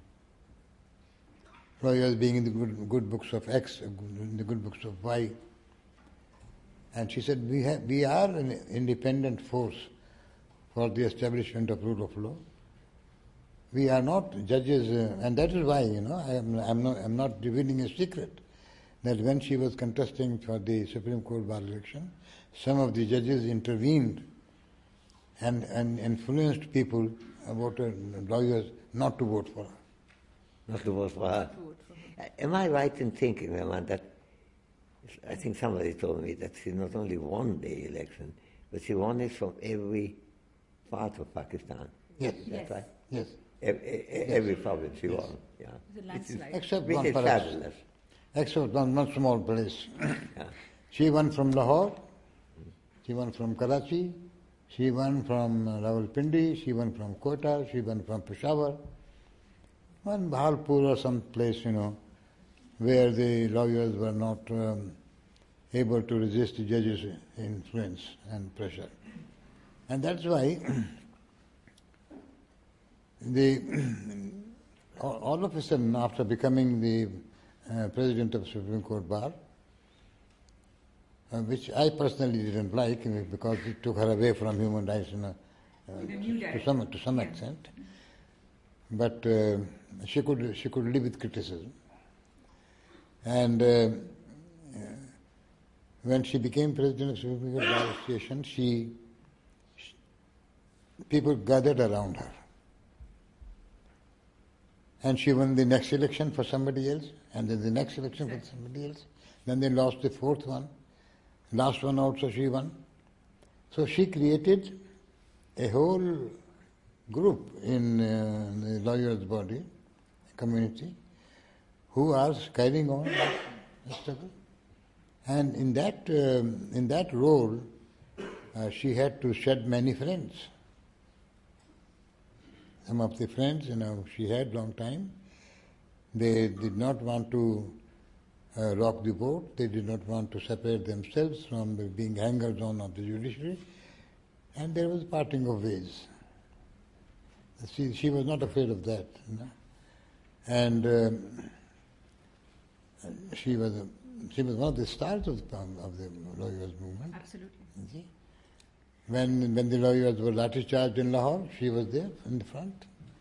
Lawyers being in the good, good books of X, in the good books of Y. And she said, we, have, we are an independent force for the establishment of rule of law. We are not judges, uh, and that is why, you know, I am I'm not, I'm not revealing a secret, that when she was contesting for the Supreme Court bar election, some of the judges intervened and, and influenced people, about uh, lawyers, not to vote for her. Not to vote for her. Am I right in thinking, Rahman, that I think somebody told me that she not only won the election, but she won it from every part of Pakistan. Yes. Is that Yes. right? Yes. Every, every province she Yes. won. Yeah. It was a landslide. Except Which one is place. fabulous. Except one, one small place. Yeah. She won from Lahore, she won from Karachi, she won from uh, Rawalpindi, she won from Quetta, she won from Peshawar, one Bhagalpur or some place, you know, where the lawyers were not um, able to resist the judges' influence and pressure. And that's why the all of a sudden, after becoming the uh, president of the Supreme Court bar, uh, which I personally didn't like because it took her away from human rights in a, uh, to some to some extent, but uh, she could she could live with criticism. And uh, when she became president of the Supreme Court Bar Association, she, she people gathered around her. And she won the next election for somebody else, and then the next election for somebody else. Then they lost the fourth one. Last one also she won. So she created a whole group in uh, the lawyers' body, community, who are carrying on the struggle. And in that, um, in that role, uh, she had to shed many friends. Some of the friends, you know, she had long time. They did not want to uh, rock the boat. They did not want to separate themselves from the being hangers-on of the judiciary. And there was parting of ways. She, she was not afraid of that. You know? And um, she was a, she was one of the stars of the, of the lawyers' movement. Absolutely. You see? When, when the lawyers were lathi-charged in Lahore, she was there in the front.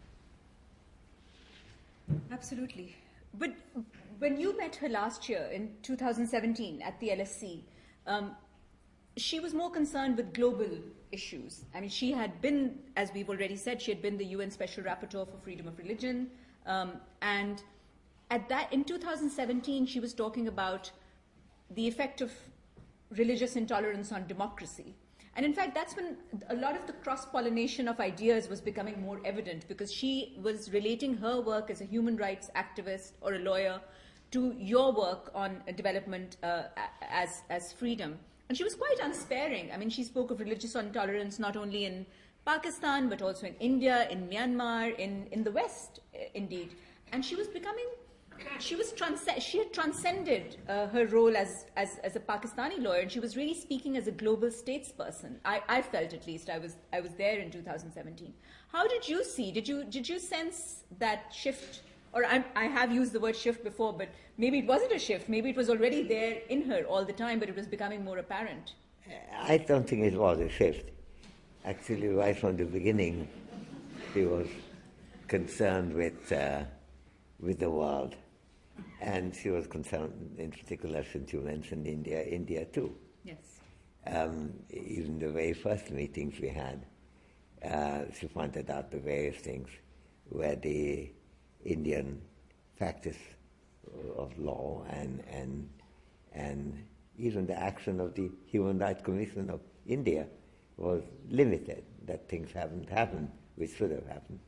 Absolutely. But when you met her last year, in two thousand seventeen, at the L S C, um, she was more concerned with global issues. I mean, she had been, as we've already said, she had been the U N Special Rapporteur for Freedom of Religion. Um, and at that, in two thousand seventeen, she was talking about the effect of religious intolerance on democracy. And in fact, that's when a lot of the cross-pollination of ideas was becoming more evident, because she was relating her work as a human rights activist or a lawyer to your work on development uh, as, as freedom. And she was quite unsparing. I mean, she spoke of religious intolerance not only in Pakistan, but also in India, in Myanmar, in, in the West, indeed. And she was becoming... She was transcend. She had transcended uh, her role as, as as a Pakistani lawyer, and she was really speaking as a global statesperson. I, I felt, at least, I was I was there in two thousand seventeen. How did you see? Did you did you sense that shift? Or I, I have used the word shift before, but maybe it wasn't a shift. Maybe it was already there in her all the time, but it was becoming more apparent. I don't think it was a shift. Actually, right from the beginning, she was concerned with uh, with the world. And she was concerned, in particular, since you mentioned India, India too. Yes. Um, even the very first meetings we had, uh, she pointed out the various things where the Indian practice of law and and and even the action of the Human Rights Commission of India was limited, that things haven't happened which should have happened.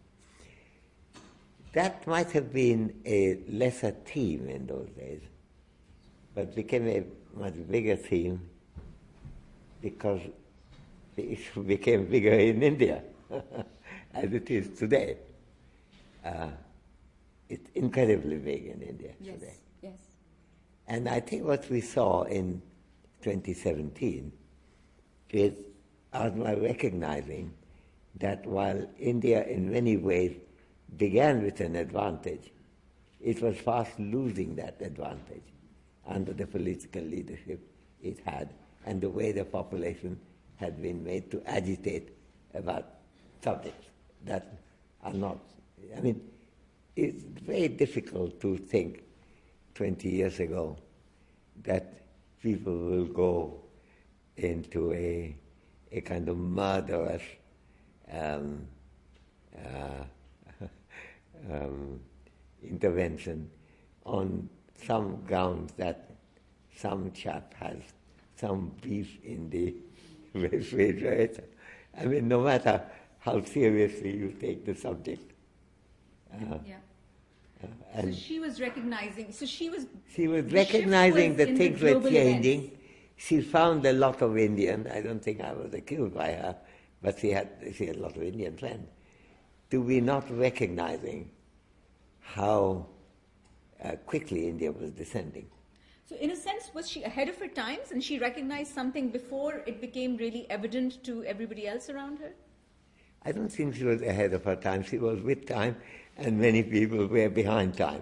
That might have been a lesser theme in those days, but became a much bigger theme because the issue became bigger in India, as it is today. Uh, it's incredibly big in India Yes. today. Yes. And I think what we saw in twenty seventeen is us recognizing that while India in many ways began with an advantage, it was fast losing that advantage under the political leadership it had and the way the population had been made to agitate about subjects that are not... I mean, it's very difficult to think twenty years ago that people will go into a, a kind of murderous um, uh, Um, intervention on some grounds that some chap has some beef in the refrigerator. I mean, no matter how seriously you take the subject. Uh, Yeah. uh, So and she was recognizing. So she was. she was the shift recognizing was that in the things were global changing. events. She found a lot of Indian. I don't think I was accused by her, but she had she had a lot of Indian friends. To be not recognizing how uh, quickly India was descending. So in a sense, was she ahead of her times, and she recognized something before it became really evident to everybody else around her? I don't think she was ahead of her time. She was with time, and many people were behind time.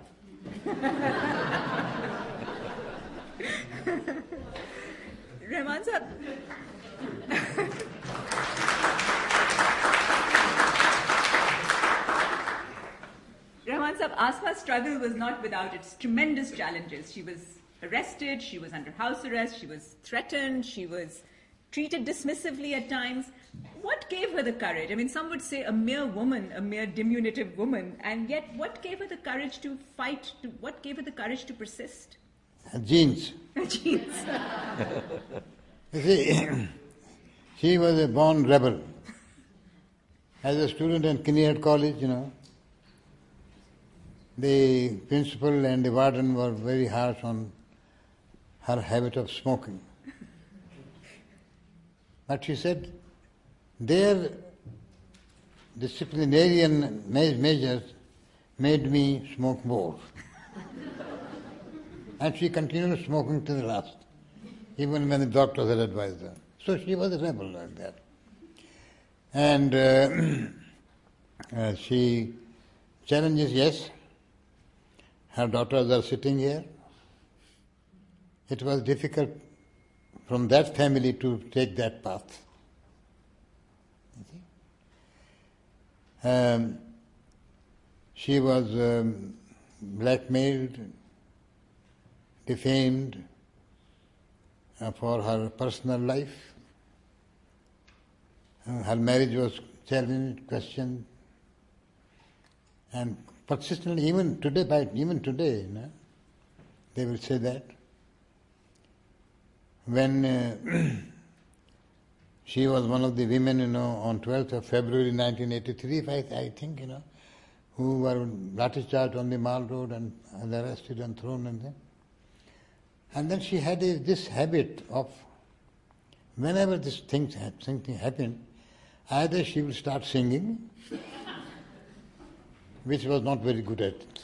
Rahman Sahab. Rahman Sahab, Asma's struggle was not without its tremendous challenges. She was arrested, she was under house arrest, she was threatened, she was treated dismissively at times. What gave her the courage? I mean, some would say a mere woman, a mere diminutive woman, and yet what gave her the courage to fight? To, what gave her the courage to persist? Genes. Genes. You see, she was a born rebel. As a student in Kinnaird College, you know, the principal and the warden were very harsh on her habit of smoking. But she said, their disciplinarian measures made me smoke more. And she continued smoking till the last, even when the doctors had advised her. So she was a rebel like that. And uh, uh, she challenges, yes, her daughters are sitting here. It was difficult from that family to take that path. You see? Um, she was um, blackmailed, defamed uh, for her personal life. Uh, her marriage was challenged, questioned, and persistently, even today, by even today, you know, they will say that. When uh, she was one of the women, you know, on twelfth of February nineteen eighty-three, I, I think, you know, who were lathi-charged on the Mall Road and arrested and thrown and then. And then she had a, this habit of, whenever this thing, thing happened, either she would start singing, which was not very good at it.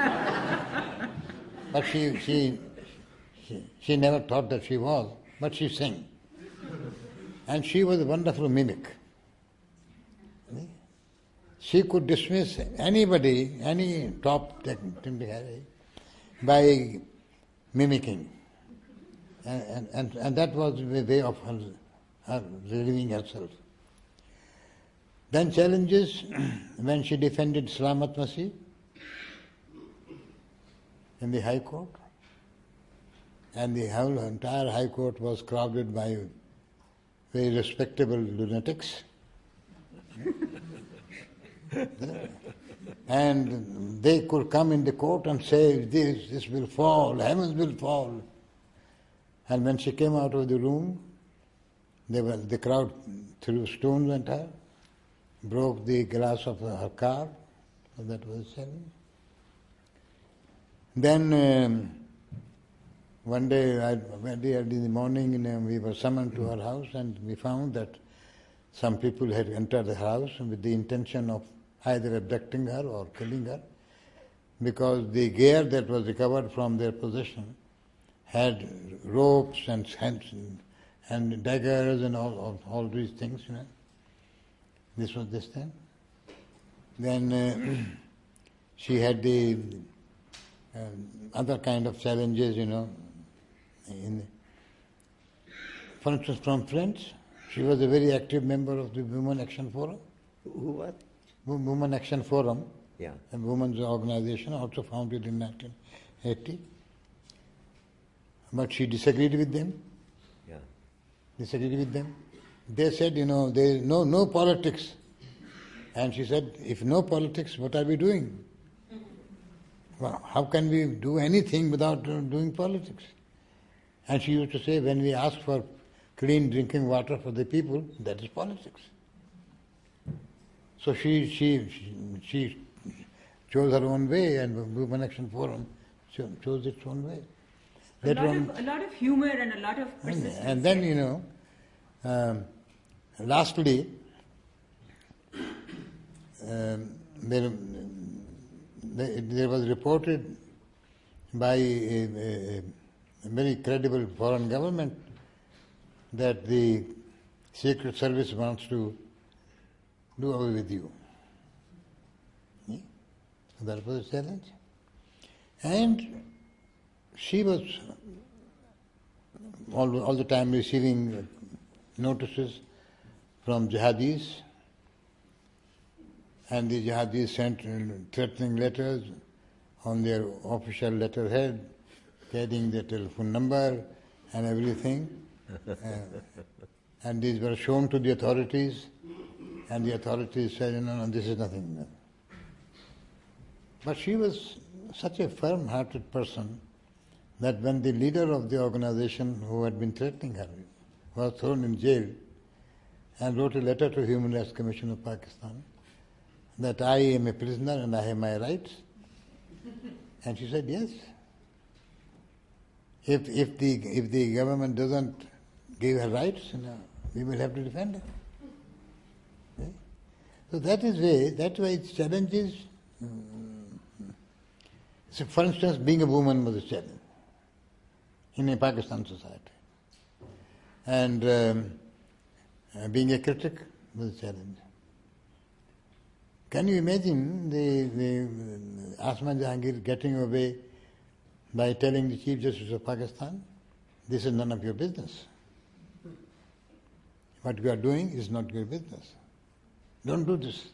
But she, she, she, she never thought that she was, but she sang. And she was a wonderful mimic. She could dismiss anybody, any top technicality, by mimicking. And, and, and that was the way of her, her relieving herself. Then challenges when she defended Salamat Masih in the High Court. And the whole entire High Court was crowded by very respectable lunatics. And they could come in the court and say, this, this will fall, heavens will fall. And when she came out of the room, they were, the crowd threw stones at her, broke the glass of her car, that was selling. Then um, one day, I, very early in the morning, you know, we were summoned to her house, and we found that some people had entered the house with the intention of either abducting her or killing her, because the gear that was recovered from their possession had ropes and and, and daggers and all, all, all these things, you know. This was this thing. Then uh, she had the uh, other kind of challenges, you know. In, for instance, from friends, she was a very active member of the Women Action Forum. Who what? Women Action Forum, Yeah. a women's organization, also founded in nineteen eighty. But she disagreed with them. Yeah. Disagreed with them. They said, you know, there is no, no politics. And she said, if no politics, what are we doing? Well, how can we do anything without doing politics? And she used to say, when we ask for clean drinking water for the people, that is politics. So she she she chose her own way, and Women Action Forum chose its own way. A lot, of, a lot of humor and a lot of persistence. And, and then, you know, um, lastly, um, there, there was reported by a, a, a very credible foreign government that the Secret Service wants to do away with you. Yeah? So that was a challenge. And she was all, all the time receiving notices from jihadis, and the jihadis sent threatening letters on their official letterhead, carrying their telephone number and everything. uh, and these were shown to the authorities, and the authorities said, no, no, this is nothing. But she was such a firm-hearted person that when the leader of the organization who had been threatening her was thrown in jail and wrote a letter to Human Rights Commission of Pakistan, that I am a prisoner and I have my rights? And she said, yes. If if the if the government doesn't give her rights, you know, we will have to defend her. Okay? So that is way. That's why its challenges. So, for instance, being a woman was a challenge in a Pakistan society, and um, uh, being a critic was a challenge. Can you imagine the, the Asma Jahangir getting away by telling the Chief Justice of Pakistan, this is none of your business. What you are doing is not your business. Don't do this.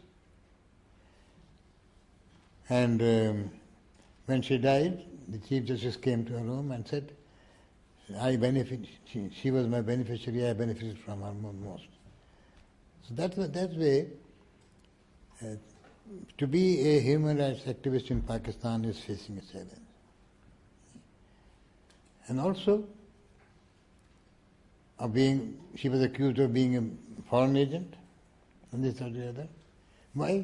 And um, when she died, the Chief Justice came to her room and said, I benefit, she, she was my beneficiary, I benefited from her most. So that, that way, uh, to be a human rights activist in Pakistan is facing a challenge. And also, of being, she was accused of being a foreign agent, and this or the other. Why?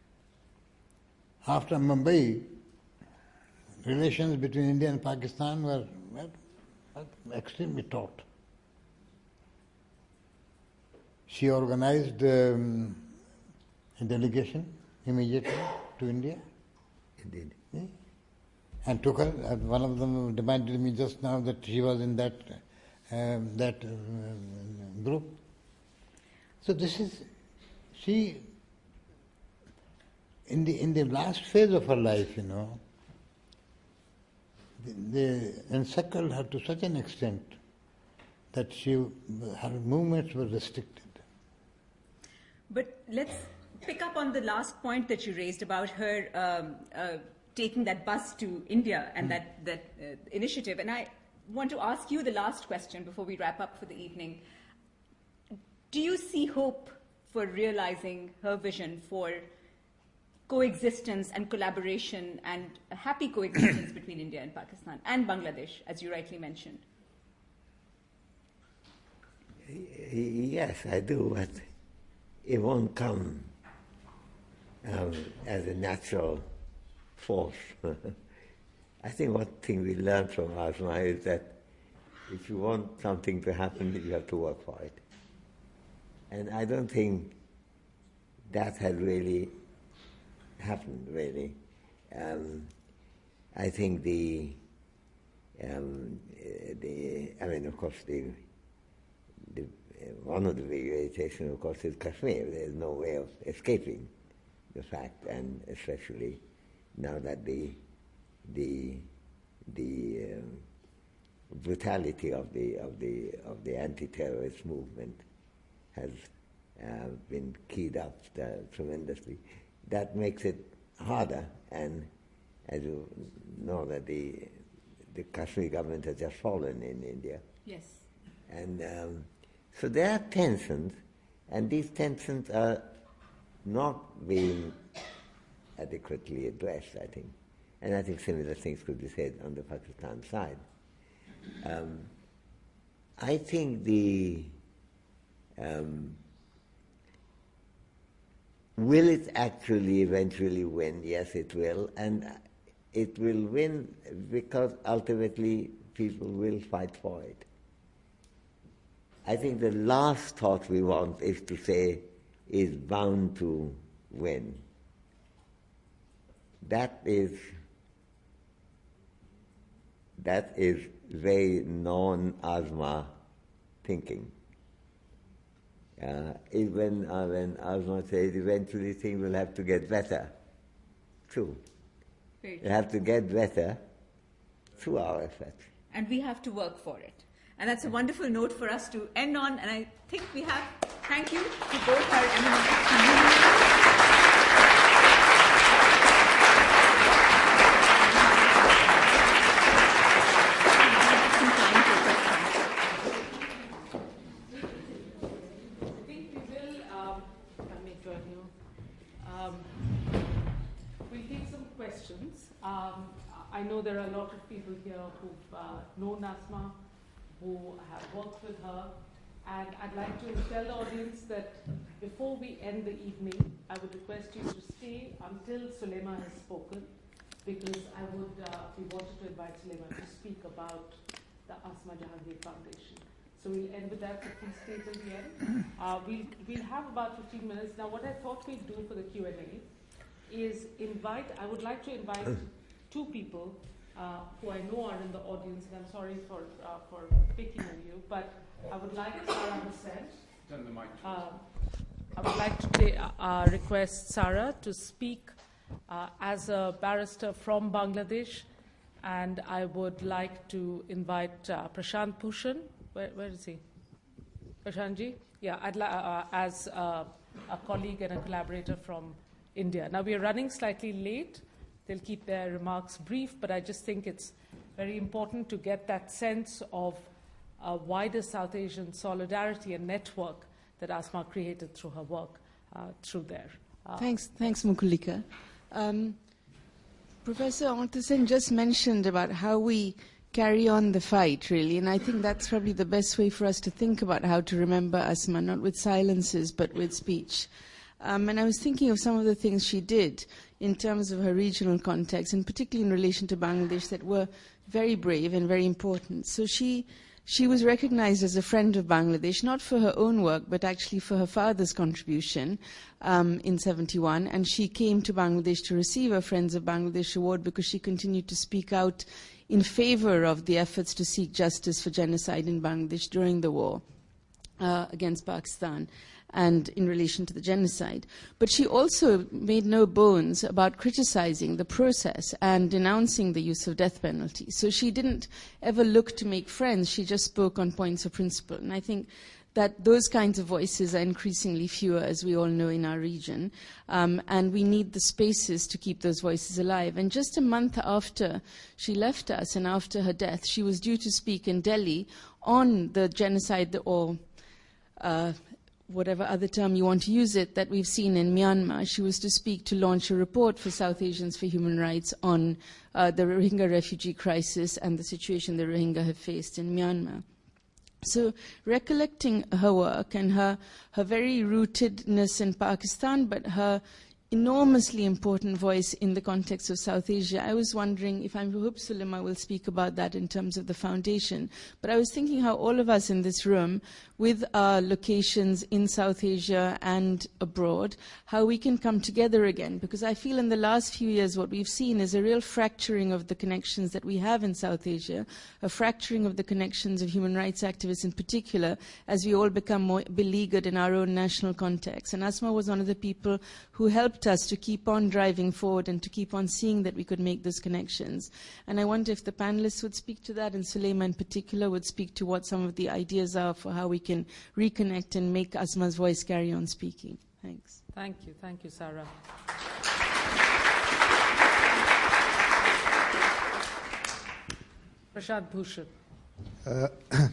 After Mumbai, relations between India and Pakistan were, were extremely taut. She organized um, a delegation immediately to India. Indeed. Yeah. And took her. Uh, one of them reminded me just now that she was in that um, that uh, group. So this is she in the in the last phase of her life, you know. They encircled her to such an extent that she her movements were restricted. But let's pick up on the last point that you raised about her um, uh, taking that bus to India and mm. that, that uh, initiative. And I want to ask you the last question before we wrap up for the evening. Do you see hope for realizing her vision for coexistence and collaboration and a happy coexistence between India and Pakistan and Bangladesh, as you rightly mentioned? Yes, I do, but it won't come um, as a natural force. I think one thing we learned from Asma is that if you want something to happen, you have to work for it. And I don't think that had really happened, really. Um, I think the, um, the, I mean, of course, the, the one of the big irritations, of course, is Kashmir. There's no way of escaping the fact, and especially now that the the the um, brutality of the of the of the anti-terrorist movement has uh, been keyed up uh, tremendously. That makes it harder, and as you know, that the the Kashmir government has just fallen in India. Yes. And um, so there are tensions, and these tensions are not being adequately addressed, I think. And I think similar things could be said on the Pakistan side. Um, I think the um, will it actually eventually win? Yes, it will, and it will win because ultimately people will fight for it. I think the last thought we want is to say is bound to win. That is that is very non-Asma thinking. Uh, even uh, when Asma says eventually things will have to get better, true. Very They have to get better through our efforts. And we have to work for it. And that's a wonderful note for us to end on. And I think we have, thank you to both our eminent Um, I know there are a lot of people here who've uh, known Asma, who have worked with her, and I'd like to tell the audience that before we end the evening, I would request you to stay until Sulema has spoken, because I would, uh, we wanted to invite Sulema to speak about the Asma Jahangir Foundation. So we'll end with that, but please stay till the end. Uh, we'll, we'll have about fifteen minutes. Now, what I thought we'd do for the Q and A is invite, I would like to invite two people uh, who I know are in the audience, and I'm sorry for, uh, for picking on you, but I would like Sarah Hussain. Turn the mic. Uh, I would like to ta- uh, request Sarah to speak uh, as a barrister from Bangladesh, and I would like to invite uh, Prashant Bhushan. Where, where is he? Prashantji? Yeah, I'd li- uh, as uh, a colleague and a collaborator from India. Now, we are running slightly late. They'll keep their remarks brief, but I just think it's very important to get that sense of a wider South Asian solidarity and network that Asma created through her work uh, through there. Uh, thanks, thanks, Mukulika. Um, Professor Amartya Sen just mentioned about how we carry on the fight, really, and I think that's probably the best way for us to think about how to remember Asma, not with silences, but with speech. Um, and I was thinking of some of the things she did in terms of her regional context, and particularly in relation to Bangladesh, that were very brave and very important. So she She was recognized as a friend of Bangladesh, not for her own work, but actually for her father's contribution um, in seventy-one. And she came to Bangladesh to receive a Friends of Bangladesh award because she continued to speak out in favor of the efforts to seek justice for genocide in Bangladesh during the war uh, against Pakistan and in relation to the genocide. But she also made no bones about criticizing the process and denouncing the use of death penalty. So she didn't ever look to make friends. She just spoke on points of principle. And I think that those kinds of voices are increasingly fewer, as we all know, in our region. Um, and we need the spaces to keep those voices alive. And just a month after she left us and after her death, she was due to speak in Delhi on the genocide or uh, whatever other term you want to use it, that we've seen in Myanmar. She was to speak to launch a report for South Asians for Human Rights on uh, the Rohingya refugee crisis and the situation the Rohingya have faced in Myanmar. So recollecting her work and her, her very rootedness in Pakistan, but her enormously important voice in the context of South Asia, I was wondering if I hope Sulema will speak about that in terms of the foundation. But I was thinking how all of us in this room, with our locations in South Asia and abroad, how we can come together again. Because I feel in the last few years what we've seen is a real fracturing of the connections that we have in South Asia, a fracturing of the connections of human rights activists in particular, as we all become more beleaguered in our own national context. And Asma was one of the people who helped us to keep on driving forward and to keep on seeing that we could make those connections. And I wonder if the panelists would speak to that, and Sulema in particular would speak to what some of the ideas are for how we can reconnect and make Asma's voice carry on speaking. Thanks. Thank you. Thank you, Sarah. Prashant Bhushan. Uh,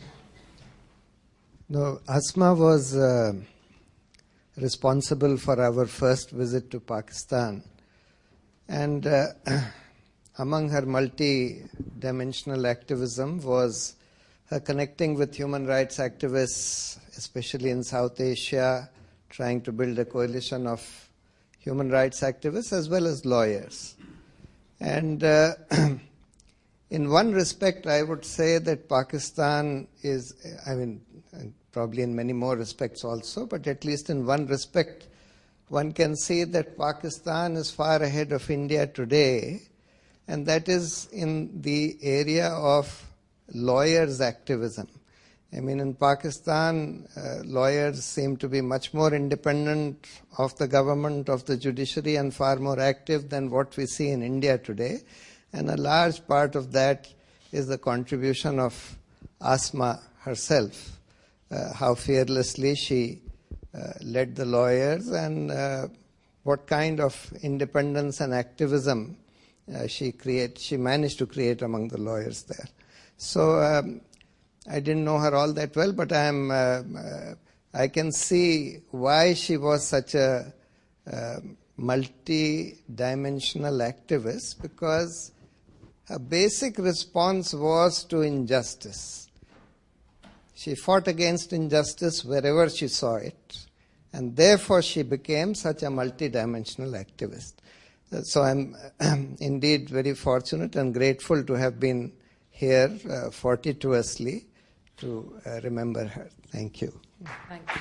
no, Asma was uh, responsible for our first visit to Pakistan. And uh, among her multi-dimensional activism was her connecting with human rights activists, especially in South Asia, trying to build a coalition of human rights activists as well as lawyers. And uh, in one respect, I would say that Pakistan is, I mean, probably in many more respects also, but at least in one respect, one can say that Pakistan is far ahead of India today, and that is in the area of lawyers' activism. I mean, in Pakistan, uh, lawyers seem to be much more independent of the government, of the judiciary, and far more active than what we see in India today. And a large part of that is the contribution of Asma herself, uh, how fearlessly she uh, led the lawyers and uh, what kind of independence and activism uh, she create, she managed to create among the lawyers there. So um, I didn't know her all that well, but I am uh, uh, I can see why she was such a uh, multi-dimensional activist, because her basic response was to injustice. She fought against injustice wherever she saw it, And therefore she became such a multidimensional activist. So I'm indeed very fortunate and grateful to have been here uh, fortuitously to uh, remember her. Thank you. Thank you.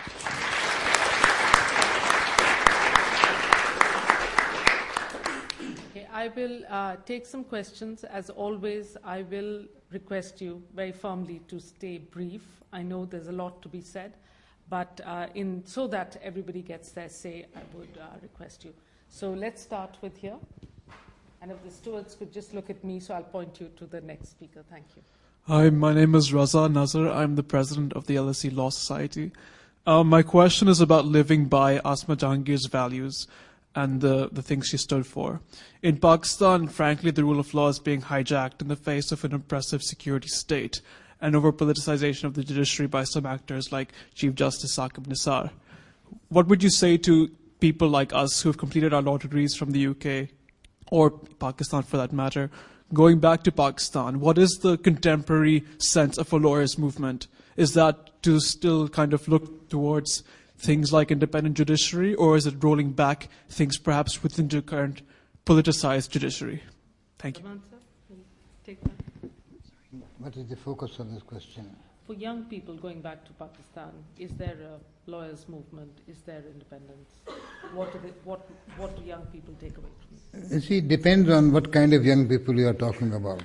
Okay, I will uh, take some questions. As always, I will request you very firmly to stay brief. I know there's a lot to be said, but uh, in so that everybody gets their say, I would uh, request you. So let's start with here. And if the stewards could just look at me, so I'll point you to the next speaker. Thank you. Hi, my name is Raza Nazar. I'm the president of the L S E Law Society. Uh, my question is about living by Asma Jahangir's values and the, the things she stood for. In Pakistan, frankly, the rule of law is being hijacked in the face of an oppressive security state and over-politicization of the judiciary by some actors like Chief Justice Saqib Nisar. What would you say to people like us who have completed our law degrees from the U K, or Pakistan for that matter, going back to Pakistan? What is the contemporary sense of a lawyer's movement? Is that to still kind of look towards things like independent judiciary, or is it rolling back things perhaps within the current politicized judiciary? Thank you. Take that. What is the focus of this question? For young people going back to Pakistan, is there a lawyers' movement? Is there independence? What, do they, what, what do young people take away from it? You see, it depends on what kind of young people you are talking about.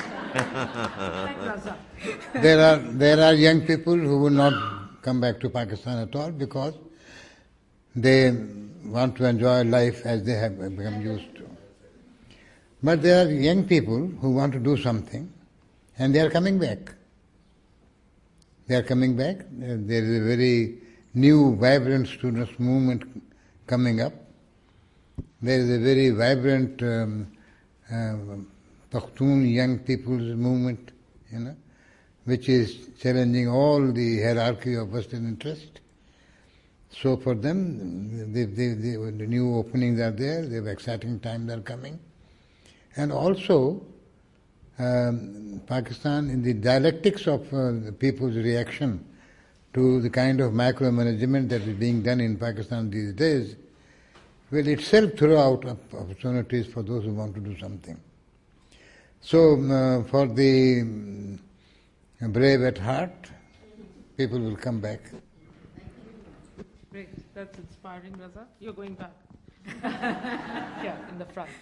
there are there are young people who will not come back to Pakistan at all because they want to enjoy life as they have become used to. But there are young people who want to do something, and they are coming back. They are coming back. There is a very new, vibrant students' movement coming up. There is a very vibrant um, uh, Pakhtun young people's movement, you know, which is challenging all the hierarchy of Western interest. So for them, they, they, they, the new openings are there, they have exciting times are coming. And also, um, Pakistan, in the dialectics of uh, the people's reaction to the kind of micromanagement that is being done in Pakistan these days, will itself throw out opportunities for those who want to do something. So, uh, for the um, brave at heart, people will come back. Great, that's inspiring, Raza. You're going back. Yeah, in the front.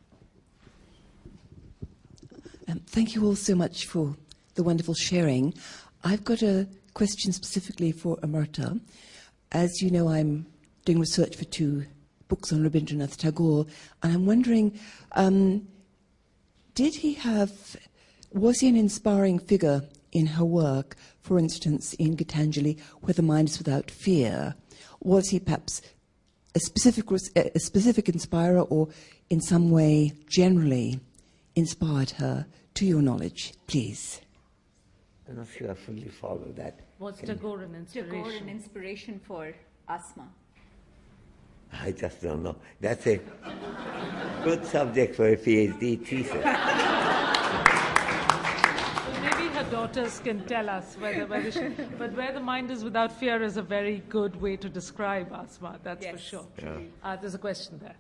Um, thank you all so much for the wonderful sharing. I've got a question specifically for Amartya. As you know, I'm doing research for two books on Rabindranath Tagore, and I'm wondering, um, did he have, was he an inspiring figure in her work, for instance, in Gitanjali, Where the Mind is Without Fear? Was he perhaps a specific, a specific inspirer, or in some way generally inspired her, to your knowledge, please? I'm not sure I fully follow that. Was Tagore an inspiration? Tagore an inspiration for Asma? I just don't know. That's a good subject for a PhD thesis. Maybe her daughters can tell us whether, whether she, but Where the Mind is Without Fear is a very good way to describe Asma, that's yes. for sure. Yeah. Uh, there's a question there.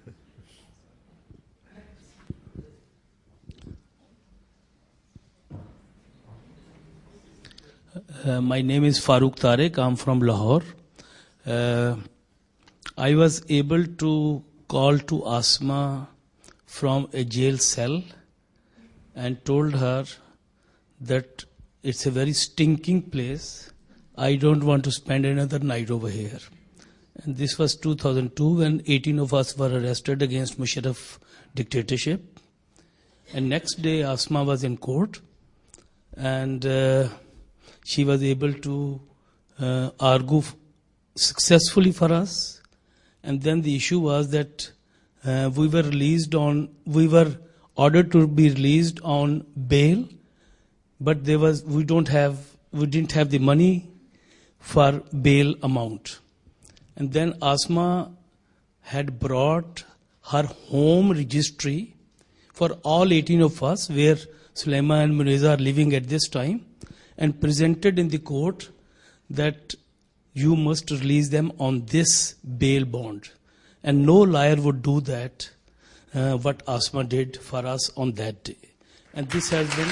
Uh, my name is Farooq Tariq. I'm from Lahore. Uh, I was able to call to Asma from a jail cell and told her that it's a very stinking place. I don't want to spend another night over here. And this was two thousand two when eighteen of us were arrested against Musharraf dictatorship. And next day Asma was in court, and uh, she was able to uh, argue f- successfully for us. And then the issue was that uh, we were released on, we were ordered to be released on bail, but there was, we don't have, we didn't have the money for bail amount. And then Asma had brought her home registry for all eighteen of us, where Sulaiman and Muneza are living at this time, and presented in the court that you must release them on this bail bond. And no lawyer would do that, uh, what Asma did for us on that day. And this has been...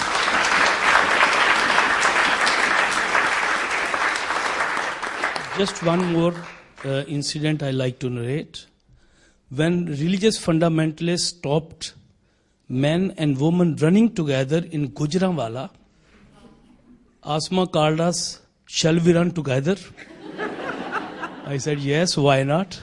Just one more uh, incident I like to narrate. When religious fundamentalists stopped men and women running together in Gujranwala, Asma called us, "Shall we run together?" I said, yes, why not?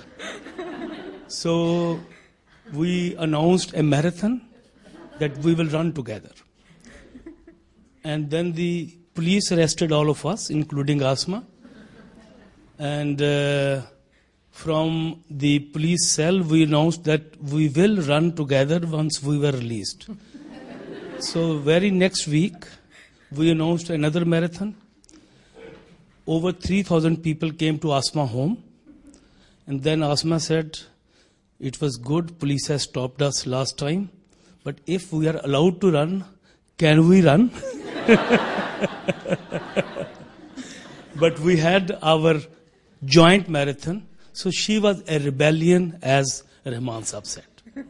So we announced a marathon that we will run together. And then the police arrested all of us, including Asma. And uh, from the police cell, we announced that we will run together once we were released. So very next week, we announced another marathon. Over three thousand people came to Asma home. And then Asma said, it was good, police has stopped us last time. But if we are allowed to run, can we run? But we had our joint marathon. So she was a rebellion, as Rahman Saab said.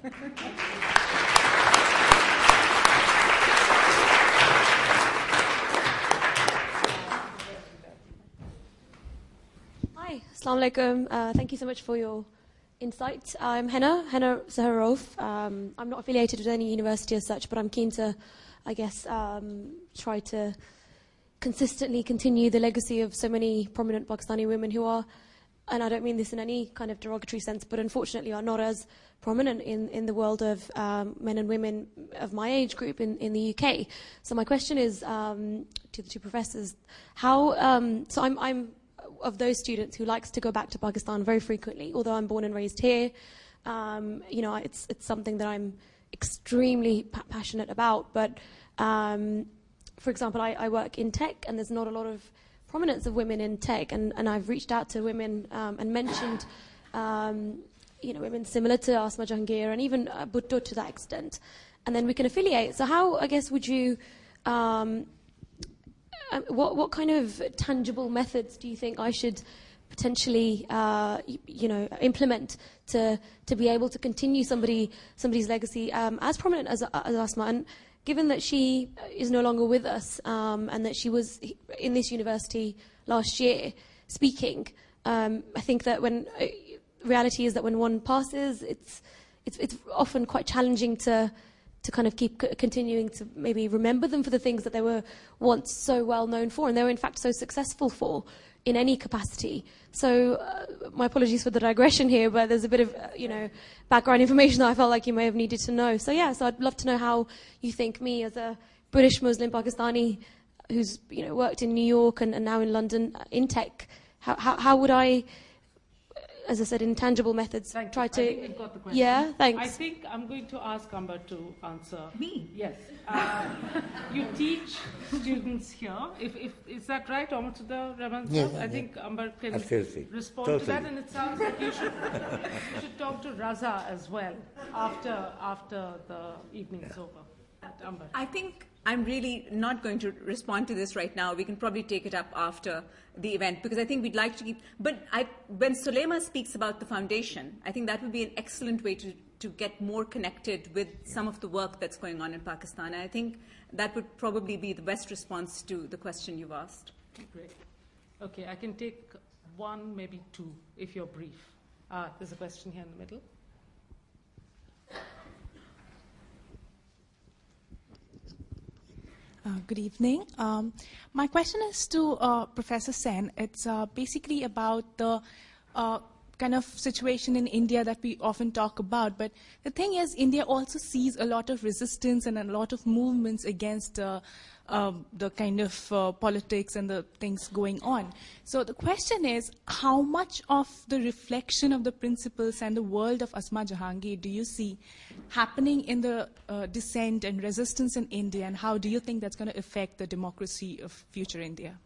Hi, Assalamu alaikum. Uh, thank you so much for your insights. I'm Henna, Henna Zaharof. Um, I'm not affiliated with any university as such, but I'm keen to, I guess, um, try to consistently continue the legacy of so many prominent Pakistani women who are, and I don't mean this in any kind of derogatory sense, but unfortunately are not as prominent in, in the world of um, men and women of my age group in, in the U K. So my question is um, to the two professors, how, um, so I'm, I'm of those students who likes to go back to Pakistan very frequently, although I'm born and raised here. Um, you know, it's, it's something that I'm extremely pa- passionate about, but um, for example, I, I work in tech, and there's not a lot of prominence of women in tech, and, and I've reached out to women um, and mentioned, um, you know, women similar to Asma Jahangir and even uh, Bhutto to that extent, and then we can affiliate. So how, I guess, would you, um, uh, what what kind of tangible methods do you think I should potentially, uh, you, you know, implement to to be able to continue somebody somebody's legacy um, as prominent as, as Asma? And given that she is no longer with us um, and that she was in this university last year speaking, um, I think that when uh, reality is that when one passes, it's it's, it's often quite challenging to to kind of keep c- continuing to maybe remember them for the things that they were once so well known for, and they were in fact so successful for in any capacity. So uh, my apologies for the digression here, but there's a bit of, uh, you know, background information that I felt like you may have needed to know. So yeah, so I'd love to know how you think me as a British Muslim Pakistani who's, you know, worked in New York and, and now in London uh, in tech, how, how, how would I, as I said, intangible methods, Thank try you. to... I think we've got the question. Yeah, thanks. I think I'm going to ask Amber to answer. Me? Yes. Uh, you teach students here. If, if Is that right, Amrita Rahman? Yes, I yes. think Amber can Absolutely. respond Totally. to that. And it sounds like you should, you should talk to Raza as well after, after the evening's yeah. over. At Amber. I think I'm really not going to respond to this right now. We can probably take it up after the event, because I think we'd like to keep... But I, when Sulema speaks about the foundation, I think that would be an excellent way to, to get more connected with some of the work that's going on in Pakistan. And I think that would probably be the best response to the question you've asked. Great. Okay, I can take one, maybe two, if you're brief. Uh, there's a question here in the middle. Uh, good evening. Um, my question is to uh, Professor Sen. It's uh, basically about the uh, kind of situation in India that we often talk about. But the thing is, India also sees a lot of resistance and a lot of movements against uh, uh, the kind of uh, politics and the things going on. So the question is, how much of the reflection of the principles and the world of Asma Jahangir do you see happening in the uh, dissent and resistance in India, and how do you think that's going to affect the democracy of future India?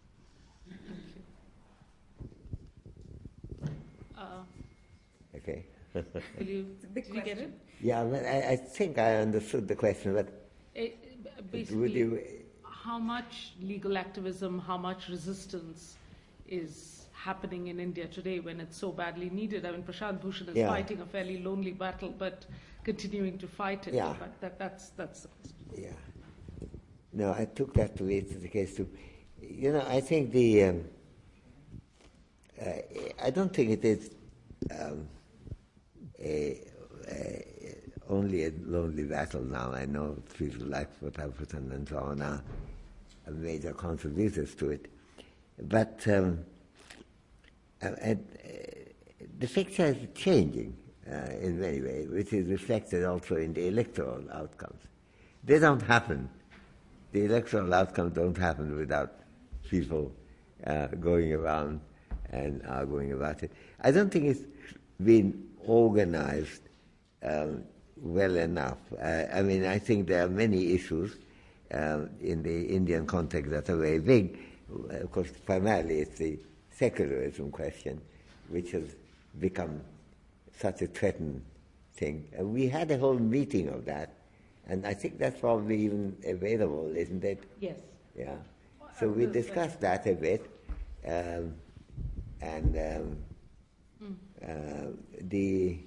Uh, okay. will you, did you get it? Yeah, well, I, I think I understood the question, but it, basically, would you... how much legal activism, how much resistance is happening in India today when it's so badly needed. I mean, Prashant Bhushan is Yeah. fighting a fairly lonely battle, but continuing to fight it. Yeah. But that, that's, that's the question. Yeah. No, I took that to be the case too. You know, I think the, um, uh, I don't think it is um, a, a, only a lonely battle now. I know people like Pataputan and so on are major contributors to it. But um, uh, and, uh, the picture is changing uh, in many ways, which is reflected also in the electoral outcomes. They don't happen. The electoral outcomes don't happen without people uh, going around and arguing about it. I don't think it's been organized um, well enough. Uh, I mean, I think there are many issues uh, in the Indian context that are very big. Of course, primarily it's the secularism question, which has become such a threatened thing. And we had a whole meeting of that, and I think that's probably even available, isn't it? Yes. Yeah. So we discussed that a bit, um, and um, Mm. uh, the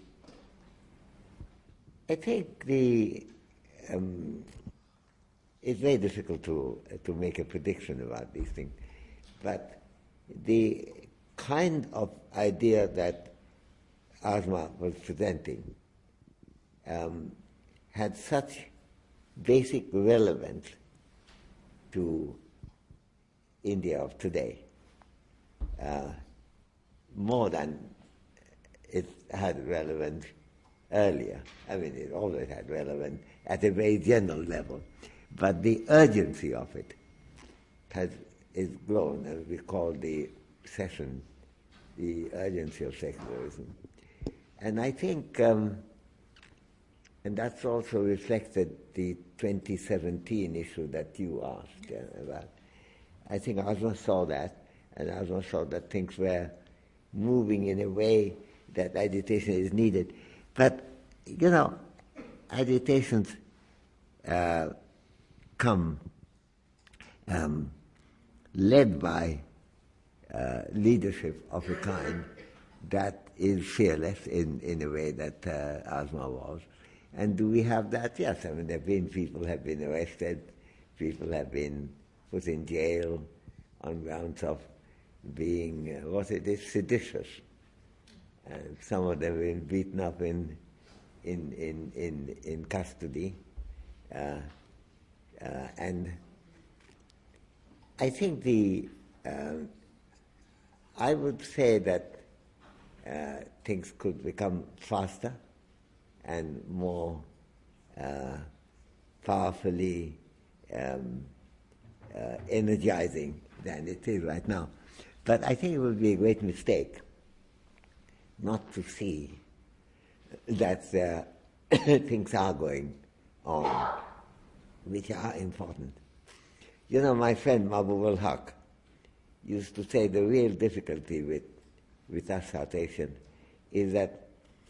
I think the um, it's very difficult to uh, to make a prediction about these things, but the kind of idea that Asma was presenting um, had such basic relevance to India of today, uh, more than it had relevance earlier. I mean, it always had relevance at a very general level, but the urgency of it has is grown, and we call the session the urgency of secularism. And I think, um, and that's also reflected the twenty seventeen issue that you asked uh, about. I think Asma saw that, and Asma saw that things were moving in a way that agitation is needed. But, you know, agitations uh, come um, led by uh, leadership of a kind that is fearless in, in a way that uh, Asma was. And do we have that? Yes, I mean, there have been people have been arrested, people have been put in jail on grounds of being, uh, what it is, seditious. And some of them have been beaten up in in in in, in custody. Uh, uh, and I think the, um, I would say that uh, things could become faster and more uh, powerfully um, uh, energizing than it is right now. But I think it would be a great mistake not to see that uh, things are going on, which are important. You know, my friend Mahbub al-Haq used to say the real difficulty with, with us South Asians is that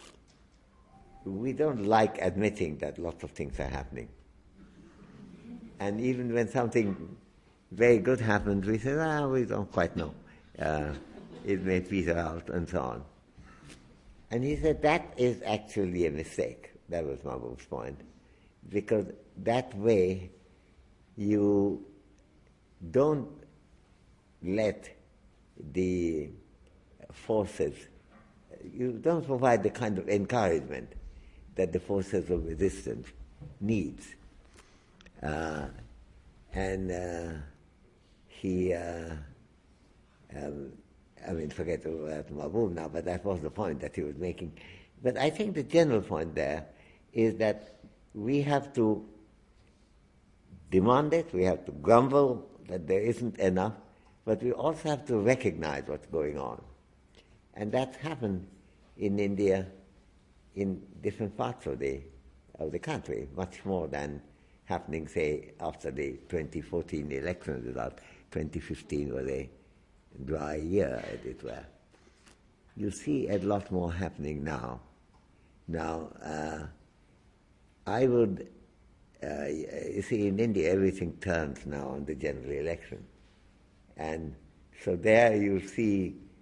we don't like admitting that lots of things are happening. And even when something very good happens, we say, ah, we don't quite know. Uh, it may peter out and so on. And he said that is actually a mistake. That was Mahbub's point. Because that way you don't let the forces, you don't provide the kind of encouragement that the forces of resistance needs. Uh, and uh, he, uh, um, I mean, forget about Mahbub now, but that was the point that he was making. But I think the general point there is that we have to demand it, we have to grumble that there isn't enough, but we also have to recognize what's going on. And that's happened in India in different parts of the, of the country, much more than happening, say, after the twenty fourteen election result. twenty fifteen was a dry year, as it were. You see a lot more happening now. Now, uh, I would, uh, you see, in India, everything turns now on the general election. And so there you see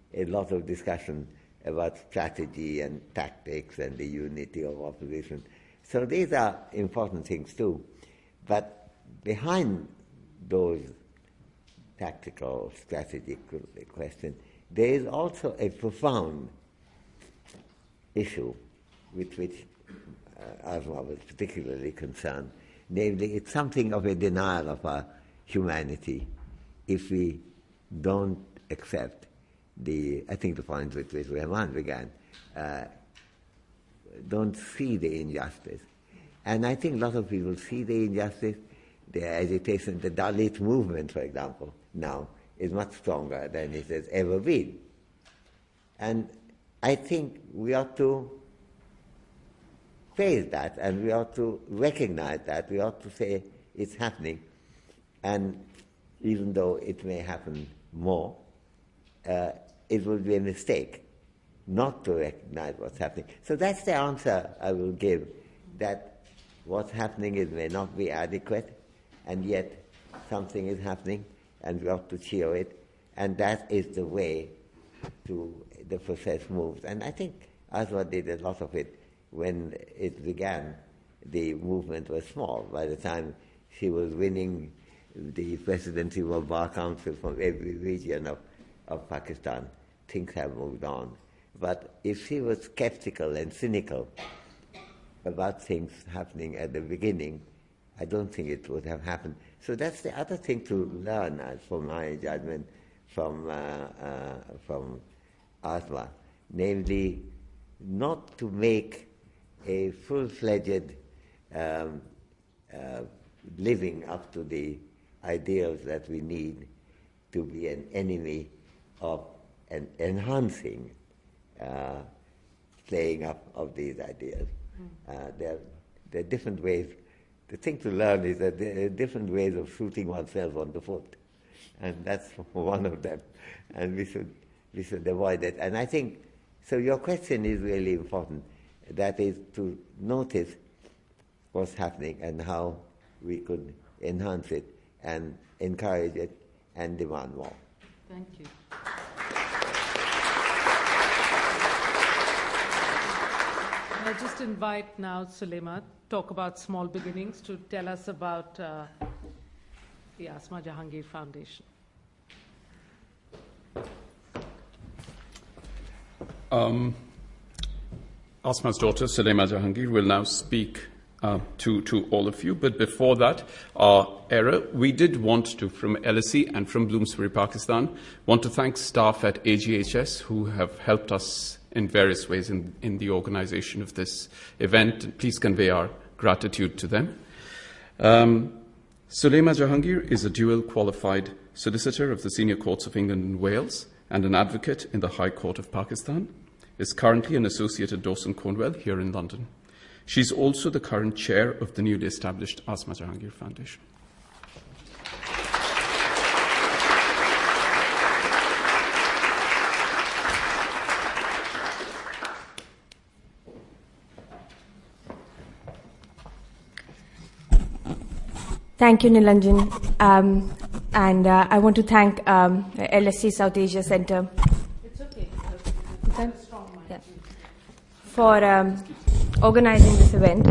a lot of discussion about strategy and tactics and the unity of opposition. So these are important things too. But behind those tactical, strategic questions, there is also a profound issue with which uh, Asma was particularly concerned. Namely, it's something of a denial of our humanity if we don't accept the, I think the point with which Rahman began, uh, don't see the injustice. And I think a lot of people see the injustice, the agitation, the Dalit movement, for example, now is much stronger than it has ever been. And I think we ought to face that, and we ought to recognize that, we ought to say it's happening, and even though it may happen more, uh, it would be a mistake not to recognize what's happening. So that's the answer I will give, that what's happening is may not be adequate, and yet something is happening, and we ought to cheer it, and that is the way to the process moves. And I think Asma did a lot of it when it began. The movement was small. By the time she was winning the presidency of Bar Council from every region of, of Pakistan, things have moved on. But if she was skeptical and cynical about things happening at the beginning, I don't think it would have happened. So that's the other thing to learn, as for my judgment, from, uh, uh, from Asma, namely not to make a full-fledged um, uh, living up to the ideals that we need to be an enemy of and enhancing uh, playing up of these ideas. Mm. Uh, there, there are different ways. The thing to learn is that there are different ways of shooting oneself on the foot, and that's one of them. And we should we should avoid it. And I think so. Your question is really important. That is to notice what's happening and how we could enhance it and encourage it and demand more. Thank you. I'll just invite now Sulema to talk about small beginnings, to tell us about uh, the Asma Jahangir Foundation. Um, Asma's daughter, Sulema Jahangir, will now speak uh, to, to all of you. But before that, our error, we did want to, from L S E and from Bloomsbury, Pakistan, want to thank staff at A G H S who have helped us in various ways in, in the organization of this event. Please convey our gratitude to them. Um, Sulema Jahangir is a dual qualified solicitor of the Senior Courts of England and Wales and an advocate in the High Court of Pakistan, is currently an associate at Dawson Cornwell here in London. She's also the current chair of the newly established Asma Jahangir Foundation. Thank you, Nilanjan. Um, and uh, I want to thank um, L S E South Asia Centre. It's okay. Okay. Yeah. For um, organizing this event,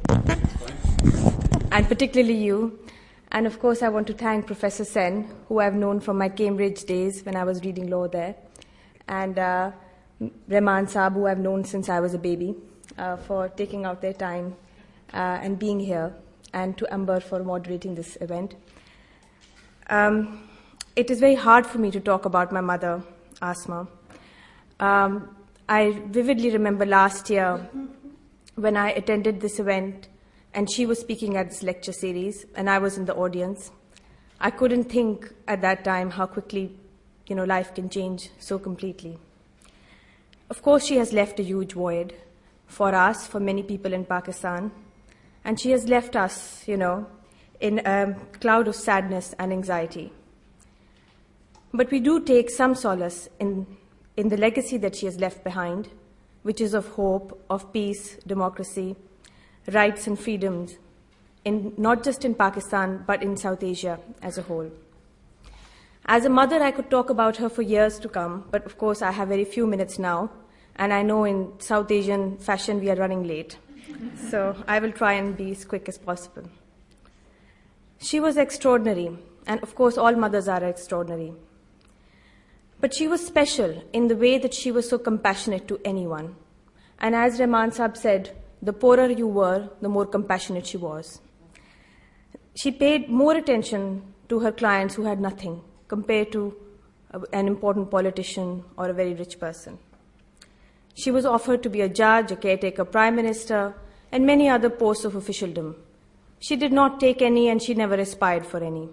and particularly you. And of course, I want to thank Professor Sen, who I've known from my Cambridge days when I was reading law there, and uh, Rahman Saab, who I've known since I was a baby, uh, for taking out their time uh, and being here, and to Amber for moderating this event. Um, it is very hard for me to talk about my mother, Asma. Um, I vividly remember last year when I attended this event and she was speaking at this lecture series and I was in the audience. I couldn't think at that time how quickly, you know, life can change so completely. Of course, she has left a huge void for us, for many people in Pakistan, and she has left us, you know, in a cloud of sadness and anxiety. But we do take some solace in, in the legacy that she has left behind, which is of hope, of peace, democracy, rights and freedoms, in, not just in Pakistan, but in South Asia as a whole. As a mother, I could talk about her for years to come, but of course I have very few minutes now, and I know in South Asian fashion we are running late. So I will try and be as quick as possible. She was extraordinary, and of course all mothers are extraordinary. But she was special in the way that she was so compassionate to anyone. And as Rehman Saab said, the poorer you were, the more compassionate she was. She paid more attention to her clients who had nothing compared to an important politician or a very rich person. She was offered to be a judge, a caretaker prime minister, and many other posts of officialdom. She did not take any, and she never aspired for any.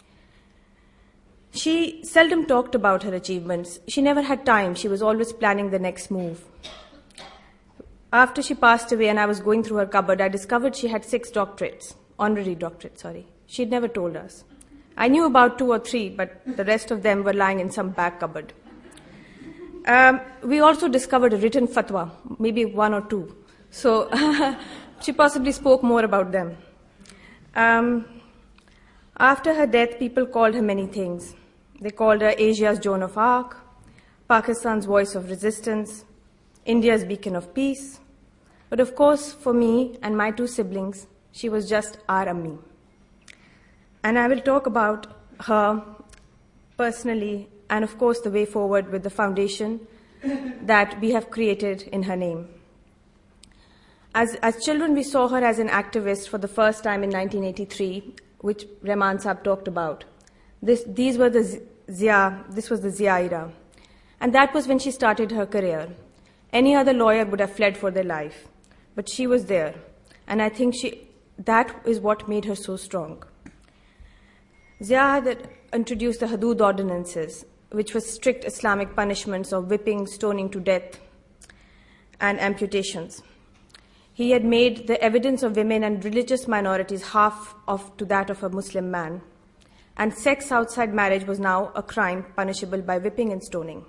She seldom talked about her achievements. She never had time. She was always planning the next move. After she passed away and I was going through her cupboard, I discovered she had six doctorates, honorary doctorates, sorry. She'd never told us. I knew about two or three, but the rest of them were lying in some back cupboard. Um, we also discovered a written fatwa, maybe one or two. So she possibly spoke more about them. Um, after her death, people called her many things. They called her Asia's Joan of Arc, Pakistan's voice of resistance, India's beacon of peace. But of course, for me and my two siblings, she was just our Ammi. And I will talk about her personally and, of course, the way forward with the foundation that we have created in her name. As, as children, we saw her as an activist for the first time in nineteen eighty-three, which Rehman Saab talked about. This, these were the Zia, this was the Zia era. And that was when she started her career. Any other lawyer would have fled for their life. But she was there. And I think she, that is what made her so strong. Zia had introduced the Hudud ordinances, which was strict Islamic punishments of whipping, stoning to death, and amputations. He had made the evidence of women and religious minorities half of to that of a Muslim man. And sex outside marriage was now a crime punishable by whipping and stoning.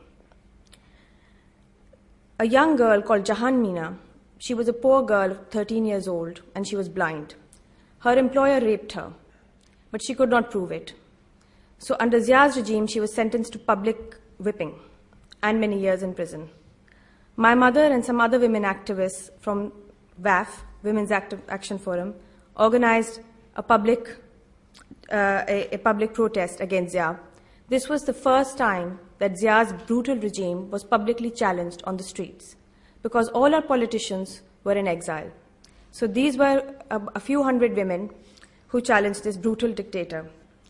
A young girl called Jahan Meena, she was a poor girl, thirteen years old, and she was blind. Her employer raped her, but she could not prove it. So under Zia's regime, she was sentenced to public whipping and many years in prison. My mother and some other women activists from W A F, Women's Active Action Forum, organized a public, uh, a, a public protest against Zia. This was the first time that Zia's brutal regime was publicly challenged on the streets, because all our politicians were in exile. So these were a, a few hundred women who challenged this brutal dictator.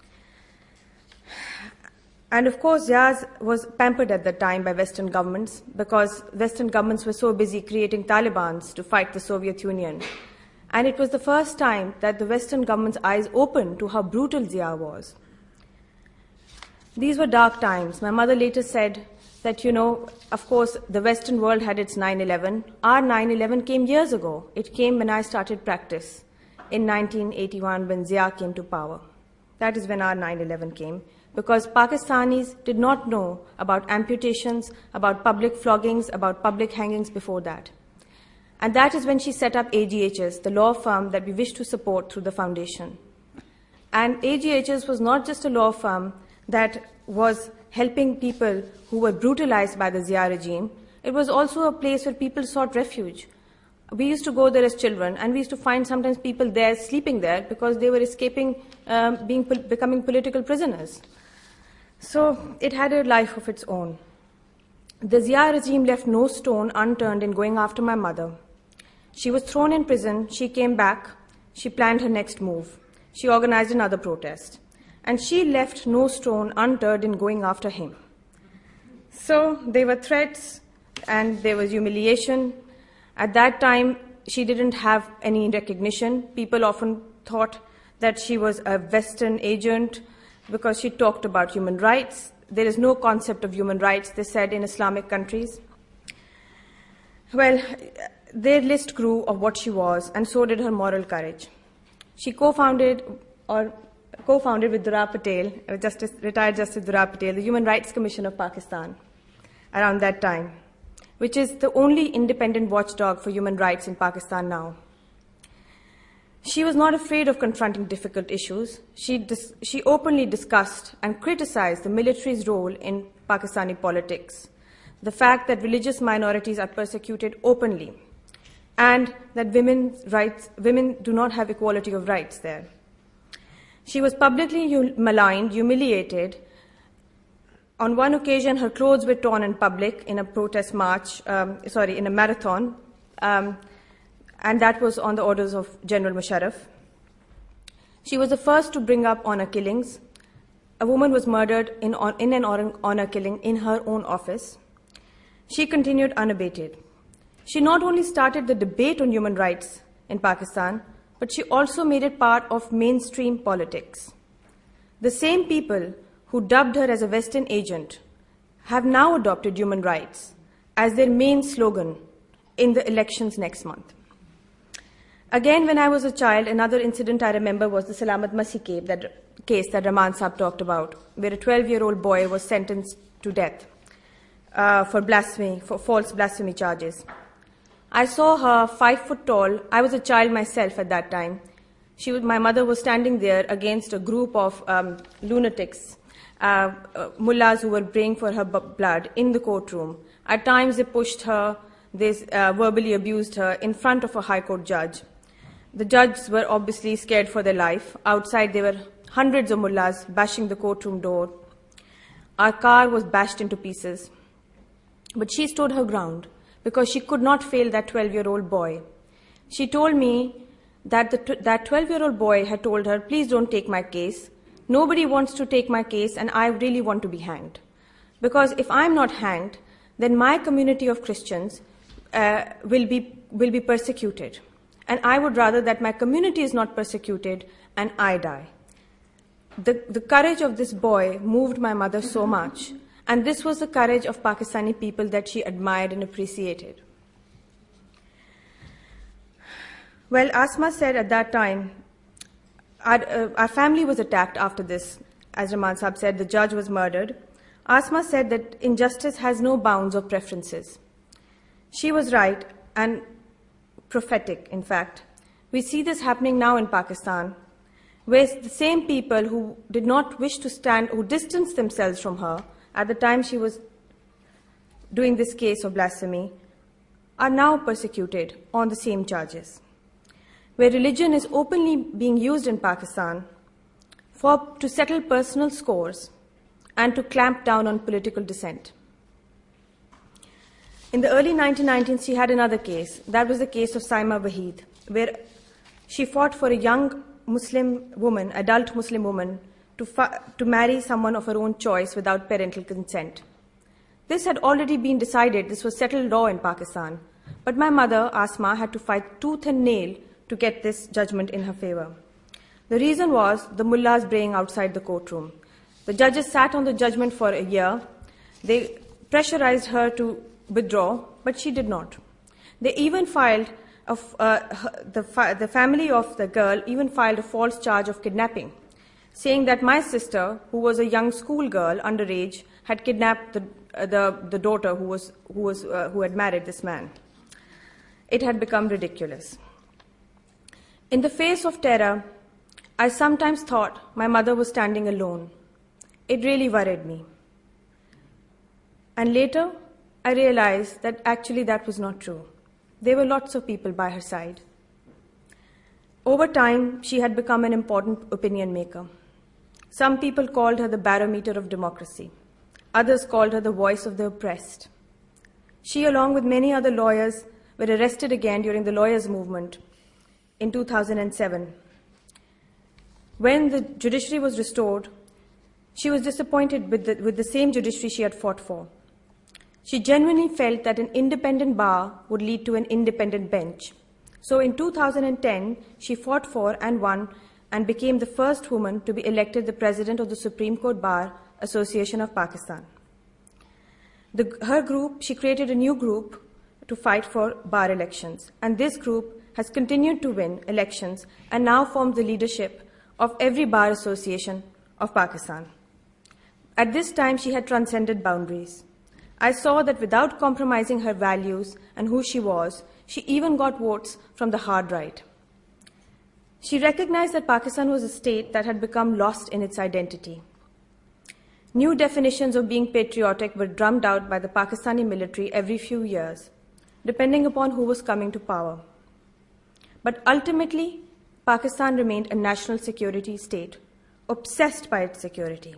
And of course, Zia was pampered at that time by Western governments, because Western governments were so busy creating Talibans to fight the Soviet Union. And it was the first time that the Western government's eyes opened to how brutal Zia was. These were dark times. My mother later said that, you know, of course, the Western world had its nine eleven. Our nine eleven came years ago. It came when I started practice in nineteen eighty-one, when Zia came to power. That is when our nine eleven came, because Pakistanis did not know about amputations, about public floggings, about public hangings before that. And that is when she set up A G H S, the law firm that we wish to support through the foundation. And A G H S was not just a law firm that was helping people who were brutalized by the Zia regime. It was also a place where people sought refuge. We used to go there as children, and we used to find sometimes people there sleeping there because they were escaping um, being becoming political prisoners. So it had a life of its own. The Zia regime left no stone unturned in going after my mother. She was thrown in prison, she came back, she planned her next move. She organized another protest. And she left no stone unturned in going after him. So there were threats and there was humiliation. At that time, she didn't have any recognition. People often thought that she was a Western agent because she talked about human rights. There is no concept of human rights, they said, in Islamic countries. Well, their list grew of what she was, and so did her moral courage. She co-founded or co-founded with Dura Patel, Justice, retired Justice Dura Patel, the Human Rights Commission of Pakistan around that time, which is the only independent watchdog for human rights in Pakistan now. She was not afraid of confronting difficult issues. She, dis- she openly discussed and criticized the military's role in Pakistani politics, the fact that religious minorities are persecuted openly, and that women's rights, women do not have equality of rights there. She was publicly hum- maligned, humiliated. On one occasion, her clothes were torn in public in a protest march, um, sorry, in a marathon, um, and that was on the orders of General Musharraf. She was the first to bring up honor killings. A woman was murdered in, in an honor killing in her own office. She continued unabated. She not only started the debate on human rights in Pakistan, but she also made it part of mainstream politics. The same people who dubbed her as a Western agent have now adopted human rights as their main slogan in the elections next month. Again, when I was a child, another incident I remember was the Salamat Masih case that, case that Rahman Saab talked about, where a twelve-year-old boy was sentenced to death uh, for blasphemy, for false blasphemy charges. I saw her five foot tall. I was a child myself at that time. She was, my mother was standing there against a group of um, lunatics, uh, uh, mullahs who were praying for her b- blood in the courtroom. At times, they pushed her, they uh, verbally abused her in front of a high court judge. The judges were obviously scared for their life. Outside, there were hundreds of mullahs bashing the courtroom door. Our car was bashed into pieces. But she stood her ground because she could not fail that twelve-year-old boy. She told me that the, that twelve-year-old boy had told her, please don't take my case. Nobody wants to take my case, and I really want to be hanged. Because if I'm not hanged, then my community of Christians uh, will be will be persecuted. And I would rather that my community is not persecuted and I die. The, the courage of this boy moved my mother so much. And this was the courage of Pakistani people that she admired and appreciated. Well, Asma said at that time, our, uh, our family was attacked after this. As Rahman Saab said, the judge was murdered. Asma said that injustice has no bounds or preferences. She was right and prophetic, in fact. We see this happening now in Pakistan, where the same people who did not wish to stand, who distanced themselves from her at the time she was doing this case of blasphemy, are now persecuted on the same charges. Where religion is openly being used in Pakistan for, to settle personal scores and to clamp down on political dissent. In the early nineteen nineties, she had another case. That was the case of Saima Waheed, where she fought for a young Muslim woman, adult Muslim woman, to, fa- to marry someone of her own choice without parental consent. This had already been decided. This was settled law in Pakistan. But my mother, Asma, had to fight tooth and nail to get this judgment in her favor. The reason was the mullahs praying outside the courtroom. The judges sat on the judgment for a year. They pressurized her to withdraw, but she did not. They even filed, a, uh, the, the family of the girl even filed a false charge of kidnapping, saying that my sister, who was a young schoolgirl, underage, had kidnapped the, uh, the, the daughter who, was, who, was, uh, who had married this man. It had become ridiculous. In the face of terror, I sometimes thought my mother was standing alone. It really worried me. And later, I realized that actually that was not true. There were lots of people by her side. Over time, she had become an important opinion maker. Some people called her the barometer of democracy. Others called her the voice of the oppressed. She, along with many other lawyers, were arrested again during the lawyers' movement in two thousand seven. When the judiciary was restored, she was disappointed with the, with the same judiciary she had fought for. She genuinely felt that an independent bar would lead to an independent bench. So in two thousand ten, she fought for and won and became the first woman to be elected the president of the Supreme Court Bar Association of Pakistan. The, her group, she created a new group to fight for bar elections. And this group has continued to win elections and now forms the leadership of every bar association of Pakistan. At this time, she had transcended boundaries. I saw that without compromising her values and who she was, she even got votes from the hard right. She recognized that Pakistan was a state that had become lost in its identity. New definitions of being patriotic were drummed out by the Pakistani military every few years, depending upon who was coming to power. But ultimately, Pakistan remained a national security state, obsessed by its security.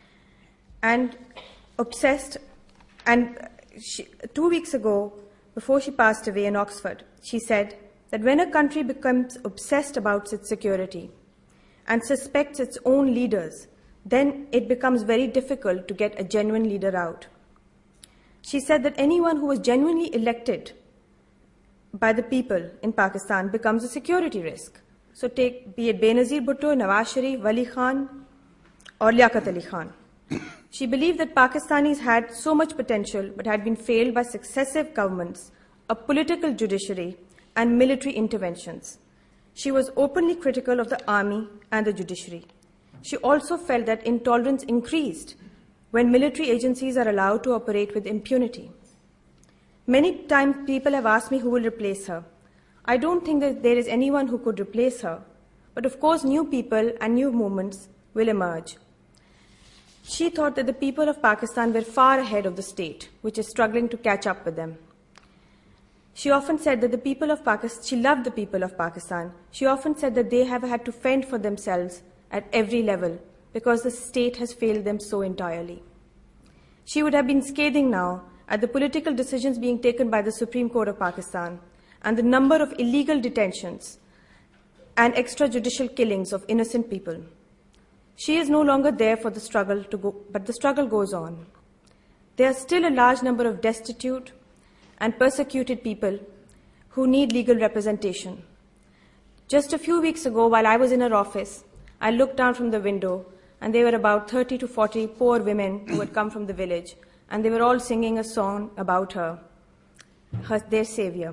And obsessed, and she, two weeks ago, before she passed away in Oxford, she said that when a country becomes obsessed about its security and suspects its own leaders, then it becomes very difficult to get a genuine leader out. She said that anyone who was genuinely elected by the people in Pakistan becomes a security risk. So take, be it Benazir Bhutto, Nawaz Sharif, Wali Khan, or Liaquat Ali Khan. She believed that Pakistanis had so much potential but had been failed by successive governments, a political judiciary, and military interventions. She was openly critical of the army and the judiciary. She also felt that intolerance increased when military agencies are allowed to operate with impunity. Many times people have asked me who will replace her. I don't think that there is anyone who could replace her, but of course new people and new movements will emerge. She thought that the people of Pakistan were far ahead of the state, which is struggling to catch up with them. She often said that the people of Pakistan, she loved the people of Pakistan. She often said that they have had to fend for themselves at every level because the state has failed them so entirely. She would have been scathing now at the political decisions being taken by the Supreme Court of Pakistan and the number of illegal detentions and extrajudicial killings of innocent people. She is no longer there for the struggle to go, but the struggle goes on. There are still a large number of destitute and persecuted people who need legal representation. Just a few weeks ago, while I was in her office, I looked down from the window, and there were about thirty to forty poor women who had come from the village, and they were all singing a song about her, her their savior.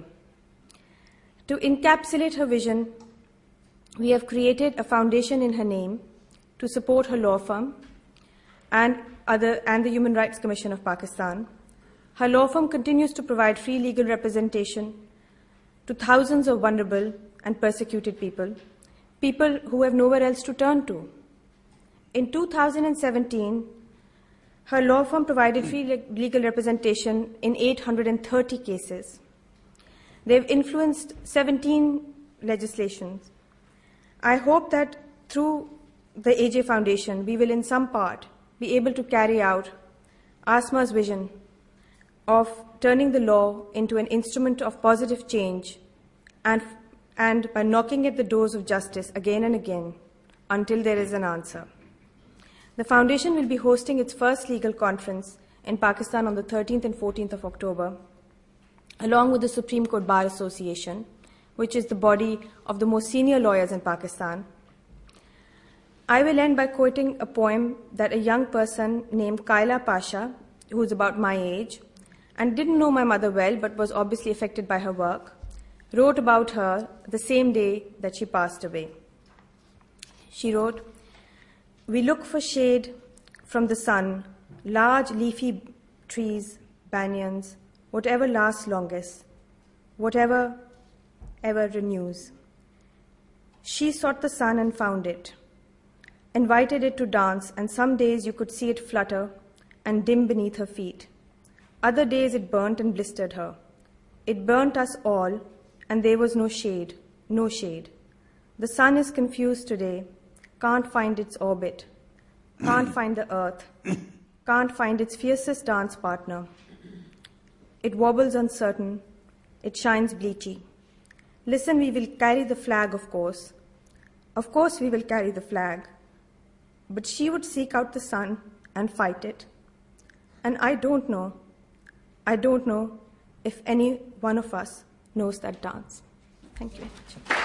To encapsulate her vision, we have created a foundation in her name to support her law firm and, other, and the Human Rights Commission of Pakistan. Her law firm continues to provide free legal representation to thousands of vulnerable and persecuted people, people who have nowhere else to turn to. In two thousand seventeen, her law firm provided free legal representation in eight hundred thirty cases. They've influenced seventeen legislations. I hope that through the A J Foundation, we will in some part be able to carry out Asma's vision of turning the law into an instrument of positive change and, and by knocking at the doors of justice again and again until there is an answer. The Foundation will be hosting its first legal conference in Pakistan on the thirteenth and fourteenth of October, along with the Supreme Court Bar Association, which is the body of the most senior lawyers in Pakistan. I will end by quoting a poem that a young person named Kaila Pasha, who is about my age, and didn't know my mother well but was obviously affected by her work, wrote about her the same day that she passed away. She wrote, "We look for shade from the sun, large leafy trees, banyans, whatever lasts longest, whatever ever renews. She sought the sun and found it, invited it to dance, and some days you could see it flutter and dim beneath her feet. Other days it burnt and blistered her. It burnt us all, and there was no shade, no shade. The sun is confused today, can't find its orbit, can't find the earth, can't find its fiercest dance partner. It wobbles uncertain, it shines bleachy. Listen, we will carry the flag, of course. Of course we will carry the flag. But she would seek out the sun and fight it. And I don't know, I don't know if any one of us knows that dance." Thank you very much.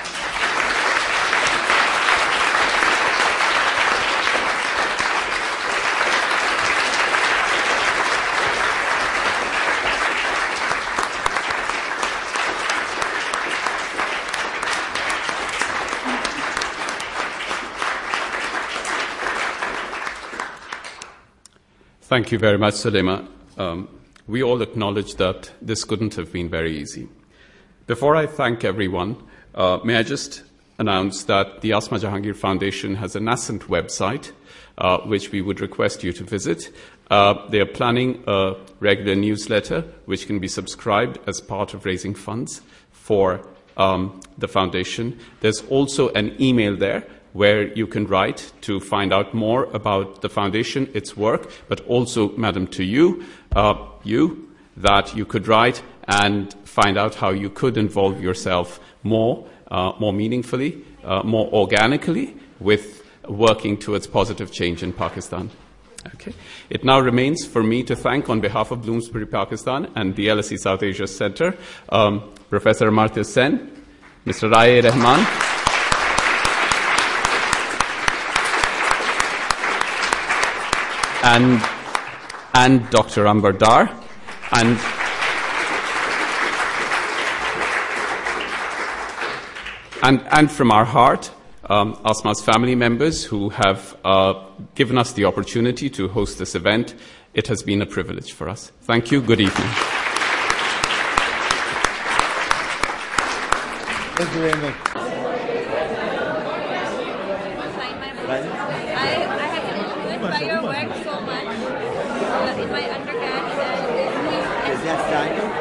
Thank you very much, Salima. Um, we all acknowledge that this couldn't have been very easy. Before I thank everyone, uh, may I just announce that the Asma Jahangir Foundation has a nascent website, uh, which we would request you to visit. Uh, they are planning a regular newsletter, which can be subscribed as part of raising funds for um, the foundation. There's also an email there where you can write to find out more about the foundation, its work, but also, madam, to you, uh, you, that you could write and find out how you could involve yourself more, uh, more meaningfully, uh, more organically with working towards positive change in Pakistan. Okay. It now remains for me to thank, on behalf of Bloomsbury Pakistan and the L S E South Asia Center, um, Professor Amartya Sen, Mister Rai Rahman, and, and Doctor Ambar Dar, and And, and from our heart, um, Asma's family members who have uh, given us the opportunity to host this event. It has been a privilege for us. Thank you. Good evening. Thank you very much. I, I have been influenced by your work so much uh, in my undergrad. And, uh,